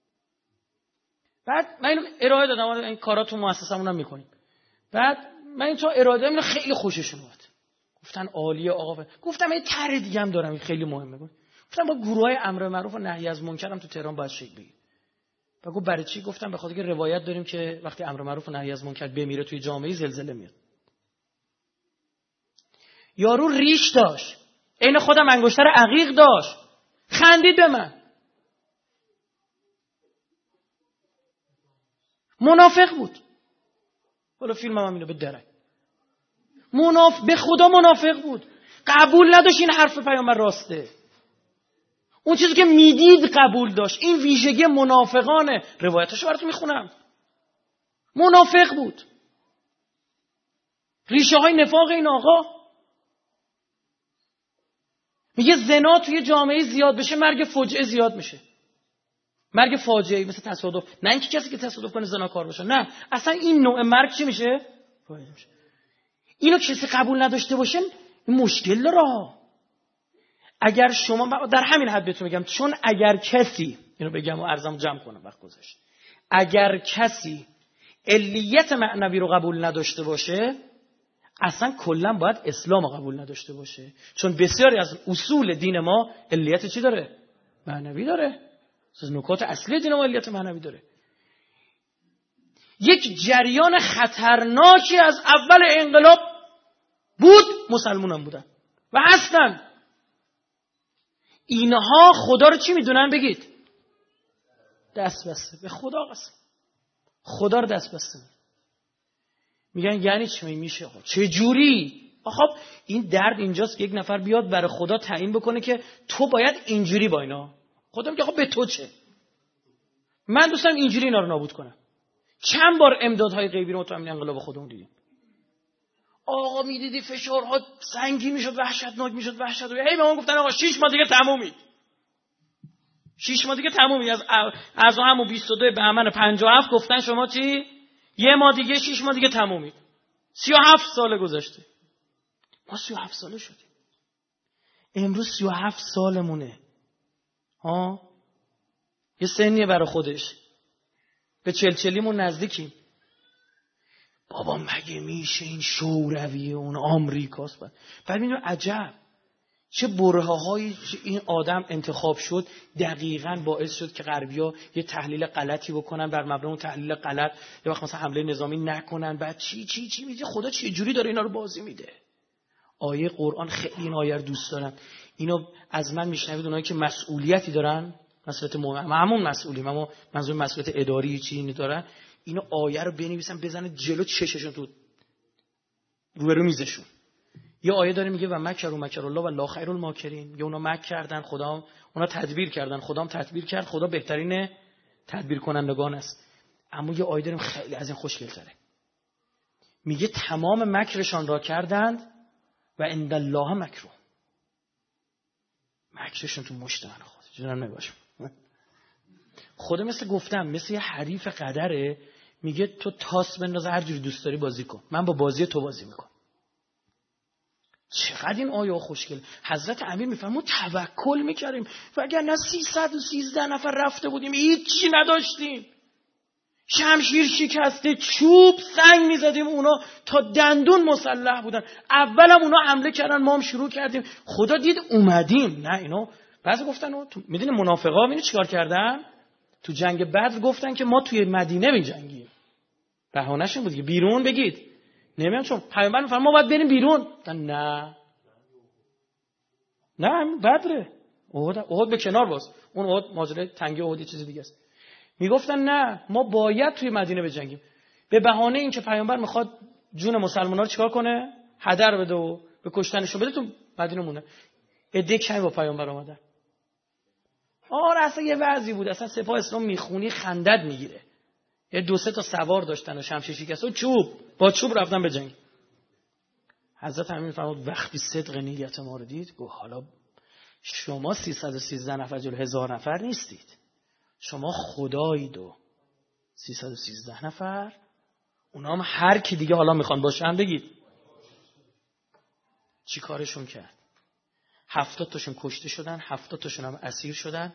بعد من اینو ارائه دادم، این کارا تو مؤسسمون هم میکنیم. بعد من این تو ارائه دادم، خیلی خوششون اومد. گفتن عالیه آقا. گفتم این طرح دیگه هم دارم، این خیلی مهمه. گفتم با گروهای امر معروف و نهی از منکر هم تو تهران باید شکل بگیره. و گفت برای چی؟ گفتم به خاطر که روایت داریم که وقتی امر معروف و نهی از منکر بمیره توی جامعه زلزله میاد. یارو ریش داشت، عین خودم انگشتر عقیق داشت، خندید به من. منافق بود. حالا فیلمم هم اینو به درک. به خدا منافق بود. قبول نداشت این حرف پیامبر راسته. اون چیزی که میدید قبول داشت. این ویژگی منافقانه. روایتاشو براتون میخونم. منافق بود. ریشه های نفاق این آقا. میگه زنا توی جامعه زیاد بشه مرگ فجعه زیاد میشه. مرگ فاجعه‌ای مثل تصادف. نه اینکه کسی که تصادف کنه زناکار باشه، نه، اصلا این نوع مرگ چی میشه؟ فاجعه میشه. اینو کسی قبول نداشته باشه این مشکل داره. اگر شما در همین حد بهتون میگم، چون اگر کسی اینو بگم و عرضمو جمع کنم وقت گذشت، اگر کسی علیت معنوی رو قبول نداشته باشه اصلا کلا باید اسلام رو قبول نداشته باشه، چون بسیاری از اصول دین ما علیت چی داره؟ معنوی داره. از نکات اصلی دین ما علیت معنوی داره. یک جریان خطرناکی از اول انقلاب بود، مسلمانان بودن و هستن. اینها خدا رو چی میدونن بگید؟ دست بسته. به خدا قسم خدا رو دست بسته میگن. یعنی چی میشه؟ چه جوری؟ خب این درد اینجاست که یک نفر بیاد برای خدا تعیین بکنه که تو باید اینجوری با اینا. خدا میگه خب به تو چه؟ من دوستم اینجوری اینا رو نابود کنم. چند بار امدادهای غیبی رو تو همین انقلاب خودمون دیدیم. آقا میدیدی فشارها سنگین میشد، وحشتناک میشد، هی به من گفتن آقا 6 ماه دیگه تمومید. 6 ماه دیگه تمومید. از همون 22 بهمن 57 گفتن شما چی؟ 1 ماه دیگه 6 ماه دیگه تمومید. 37 سال گذشته. ما 37 ساله شدیم. امروز 37 سالمونه. یه سنیه برای خودش. به 40 نزدیکیم. بابا مگه میشه این شورویه اون آمریکاست؟ بعد میدونم عجب چه برهه‌هایی این آدم انتخاب شد دقیقاً باعث شد که غربی‌ها یه تحلیل غلطی بکنن، بر مبنای اون تحلیل غلط یه وقت مثلا حمله نظامی نکنن. بعد چی میگه خدا چه جوری داره اینا رو بازی میده. آیه قرآن خیلی این آیه رو دوست دارم. اینو از من میشنوید اونایی که مسئولیتی دارن، مسئولیت همون مسئولیم، اما منظور مسئولیت اداری چی دارن، اینو آیه رو بنویسن بزنه جلو چششون تو روبرو میزشون. یه آیه داره میگه و مکر الله و لا خیر الماکرین. میگه اونا مکر کردن، اونا تدبیر کردن، خدا هم تدبیر کرد، خدا بهترین تدبیر کنندگان است. اما یه آیه داریم خیلی از این خوشگل‌تره. میگه تمام مکرشان را کردند و عند الله مکرهم. مکرشون تو مشت من خود جونم نباشه. خدا مثل گفتم مثل یه حریف قدره، میگه تو تاس بنداز هر جوری دوست داری بازی کن، من با بازی تو بازی میکنم. چقدر این آیه خوشگل. حضرت امیر میفرمون توکل میکردیم وگرنه 313 نفر رفته بودیم هیچی نداشتیم، شمشیر شکسته، چوب سنگ میزدیم، اونا تا دندون مسلح بودن. اولم اونا حمله کردن، ما هم شروع کردیم، خدا دید اومدیم. نه اینو بعضی گفتن میدونی منافقا اینو چیکار کردن؟ تو جنگ بدر گفتن که ما توی مدینه میجنگیم. بهانه‌ش این بود که بیرون بگید. نمیان چون پیامبر میفرما ما باید بریم بیرون. نه بدره. احد به کنار باز. اون احد ماجرای تنگی احد یه چیز دیگه است. میگفتن نه ما باید توی مدینه بجنگیم. به بهانه اینکه پیامبر میخواد جون مسلمان‌ها رو چیکار کنه؟ هدر بده و به کشتنشون بده، تو مدینه مونه. عده کمی با پیامبر اومدن. اصلا یه وضعی بود، اصلا سپاه اسلام میخونی خندت میگیره. یه 2-3 تا سوار داشتن و شمشیر شکسته و با چوب رفتن به جنگ. حضرت امیر فرمود وقتی صدق نیت ما رو دید، گفت حالا شما 313 نفر جلو 1000 نفر نیستید، شما خدایید و 313 نفر اونا هم هر کی دیگه حالا میخوان باشن بگید. چی کارشون کرد؟ 70 تاشون کشته شدن، 70 تاشون هم اسیر شدن.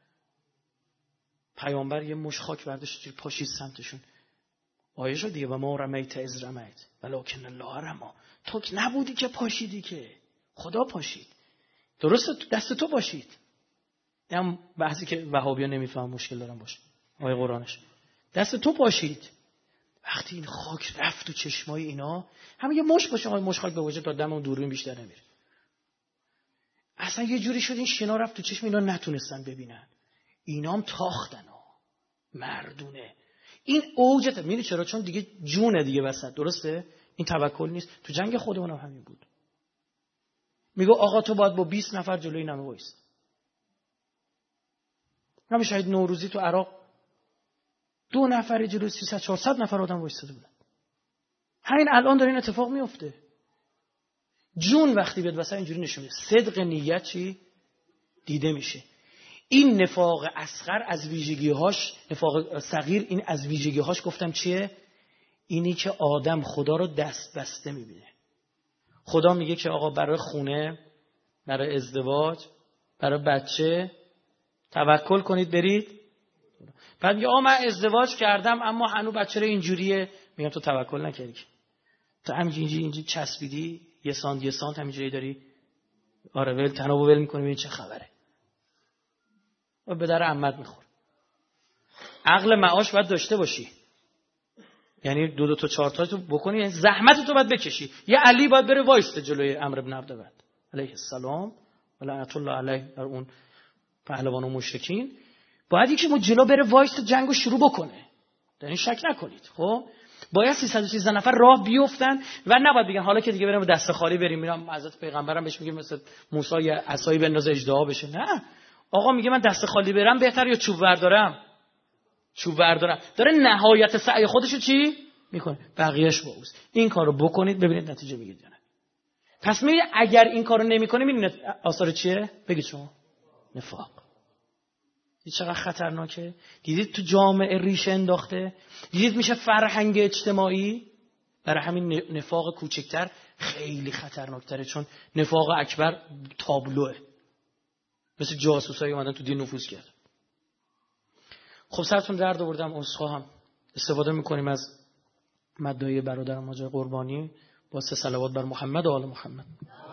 پیامبر یه مش خاک برداشت پاشید سمتشون. آیه شد دیگه و ما رمیت از رمیت ولکن الله رما. تو نبودی که پاشیدی، که خدا پاشید. درسته دست تو پاشید. هم بحثی که وهابیان نمیفهم مشکل دارن باشه. آیه قرآنش دست تو پاشید. وقتی این خاک رفت تو چشمای اینا، همه یه مش باشه، مش خاک به وجه تا دم اون دوربین بیشتر نمیره. اصلا یه جوری شد این شنا رفت تو چشم اینا، نتونستن ببینن. اینا هم تاختن مردونه. این اوجته. میدونی چرا؟ چون دیگه جونه دیگه وسط. درسته؟ این توکل نیست. تو جنگ خودمون هم همین بود. میگه آقا تو باید با 20 نفر جلوی نمه وایست. همین شهید نوروزی تو عراق 2 نفر جلوی 300-400 نفر آدم وایستاده بودن. همین الان داره این اتفاق میفته. جون وقتی بیاد واسه اینجوری نشون میده. صدق نیت چی دیده میشه. این نفاق اصغر از ویژگی‌هاش، نفاق صغیر این از ویژگی‌هاش گفتم چیه؟ اینی که آدم خدا رو دست بسته میبینه. خدا میگه که آقا برای خونه، برای ازدواج، برای بچه توکل کنید برید. بعد میگه من ازدواج کردم اما هنوز بچه رو اینجوریه. میگم تو توکل نکردی، تو اینجوری چسبیدی، یه سانت همینجوری داری آره ول تنابو ول می‌کنی. ببین چه خبره. و به در عمد میخور. عقل معاش باید داشته باشی، یعنی 2 تا 4 تا تو بکنی، یعنی زحمت تو باید بکشی. یه علی باید بره وایسته جلوی عمرو بن عبدود علیه السلام و لعنت الله علیه بر اون پهلوان و مشرکین. باید یکی جلو بره وایسته جنگو شروع بکنه. در این شک نکنید. خب باید 313 نفر راه بیفتن و نباید بگن حالا که دیگه بریم دست خالی بریم. میرم حضرت پیغمبرم بهش میگه مثلا موسی یا عصایی بندازه اژدها بشه. نه آقا میگه من دست خالی برم بهتر یا چوب بردارم؟ چوب بردارم. داره نهایت سعی خودشو چی میکنه؟ بقیه‌اش با اوست. این کارو بکنید ببینید نتیجه میگیرید یا نه. پس میگه اگر این کارو نمیکنه میبینید آثار چیه؟ بگید شما نفاق. این چقدر خطرناکه. دیدید تو جامعه ریشه انداخته. دیدید میشه فرهنگ اجتماعی. برای همین نفاق کوچکتر خیلی خطرناکتره، چون نفاق اکبر تابلوه، مثل جاسوسایی اومدن تو دین نفوذ کرد. خب سرتون درد آوردم، عذرخواهم. استفاده میکنیم از مدعای برادر ماجرای قربانی با 3 صلوات بر محمد و آل محمد.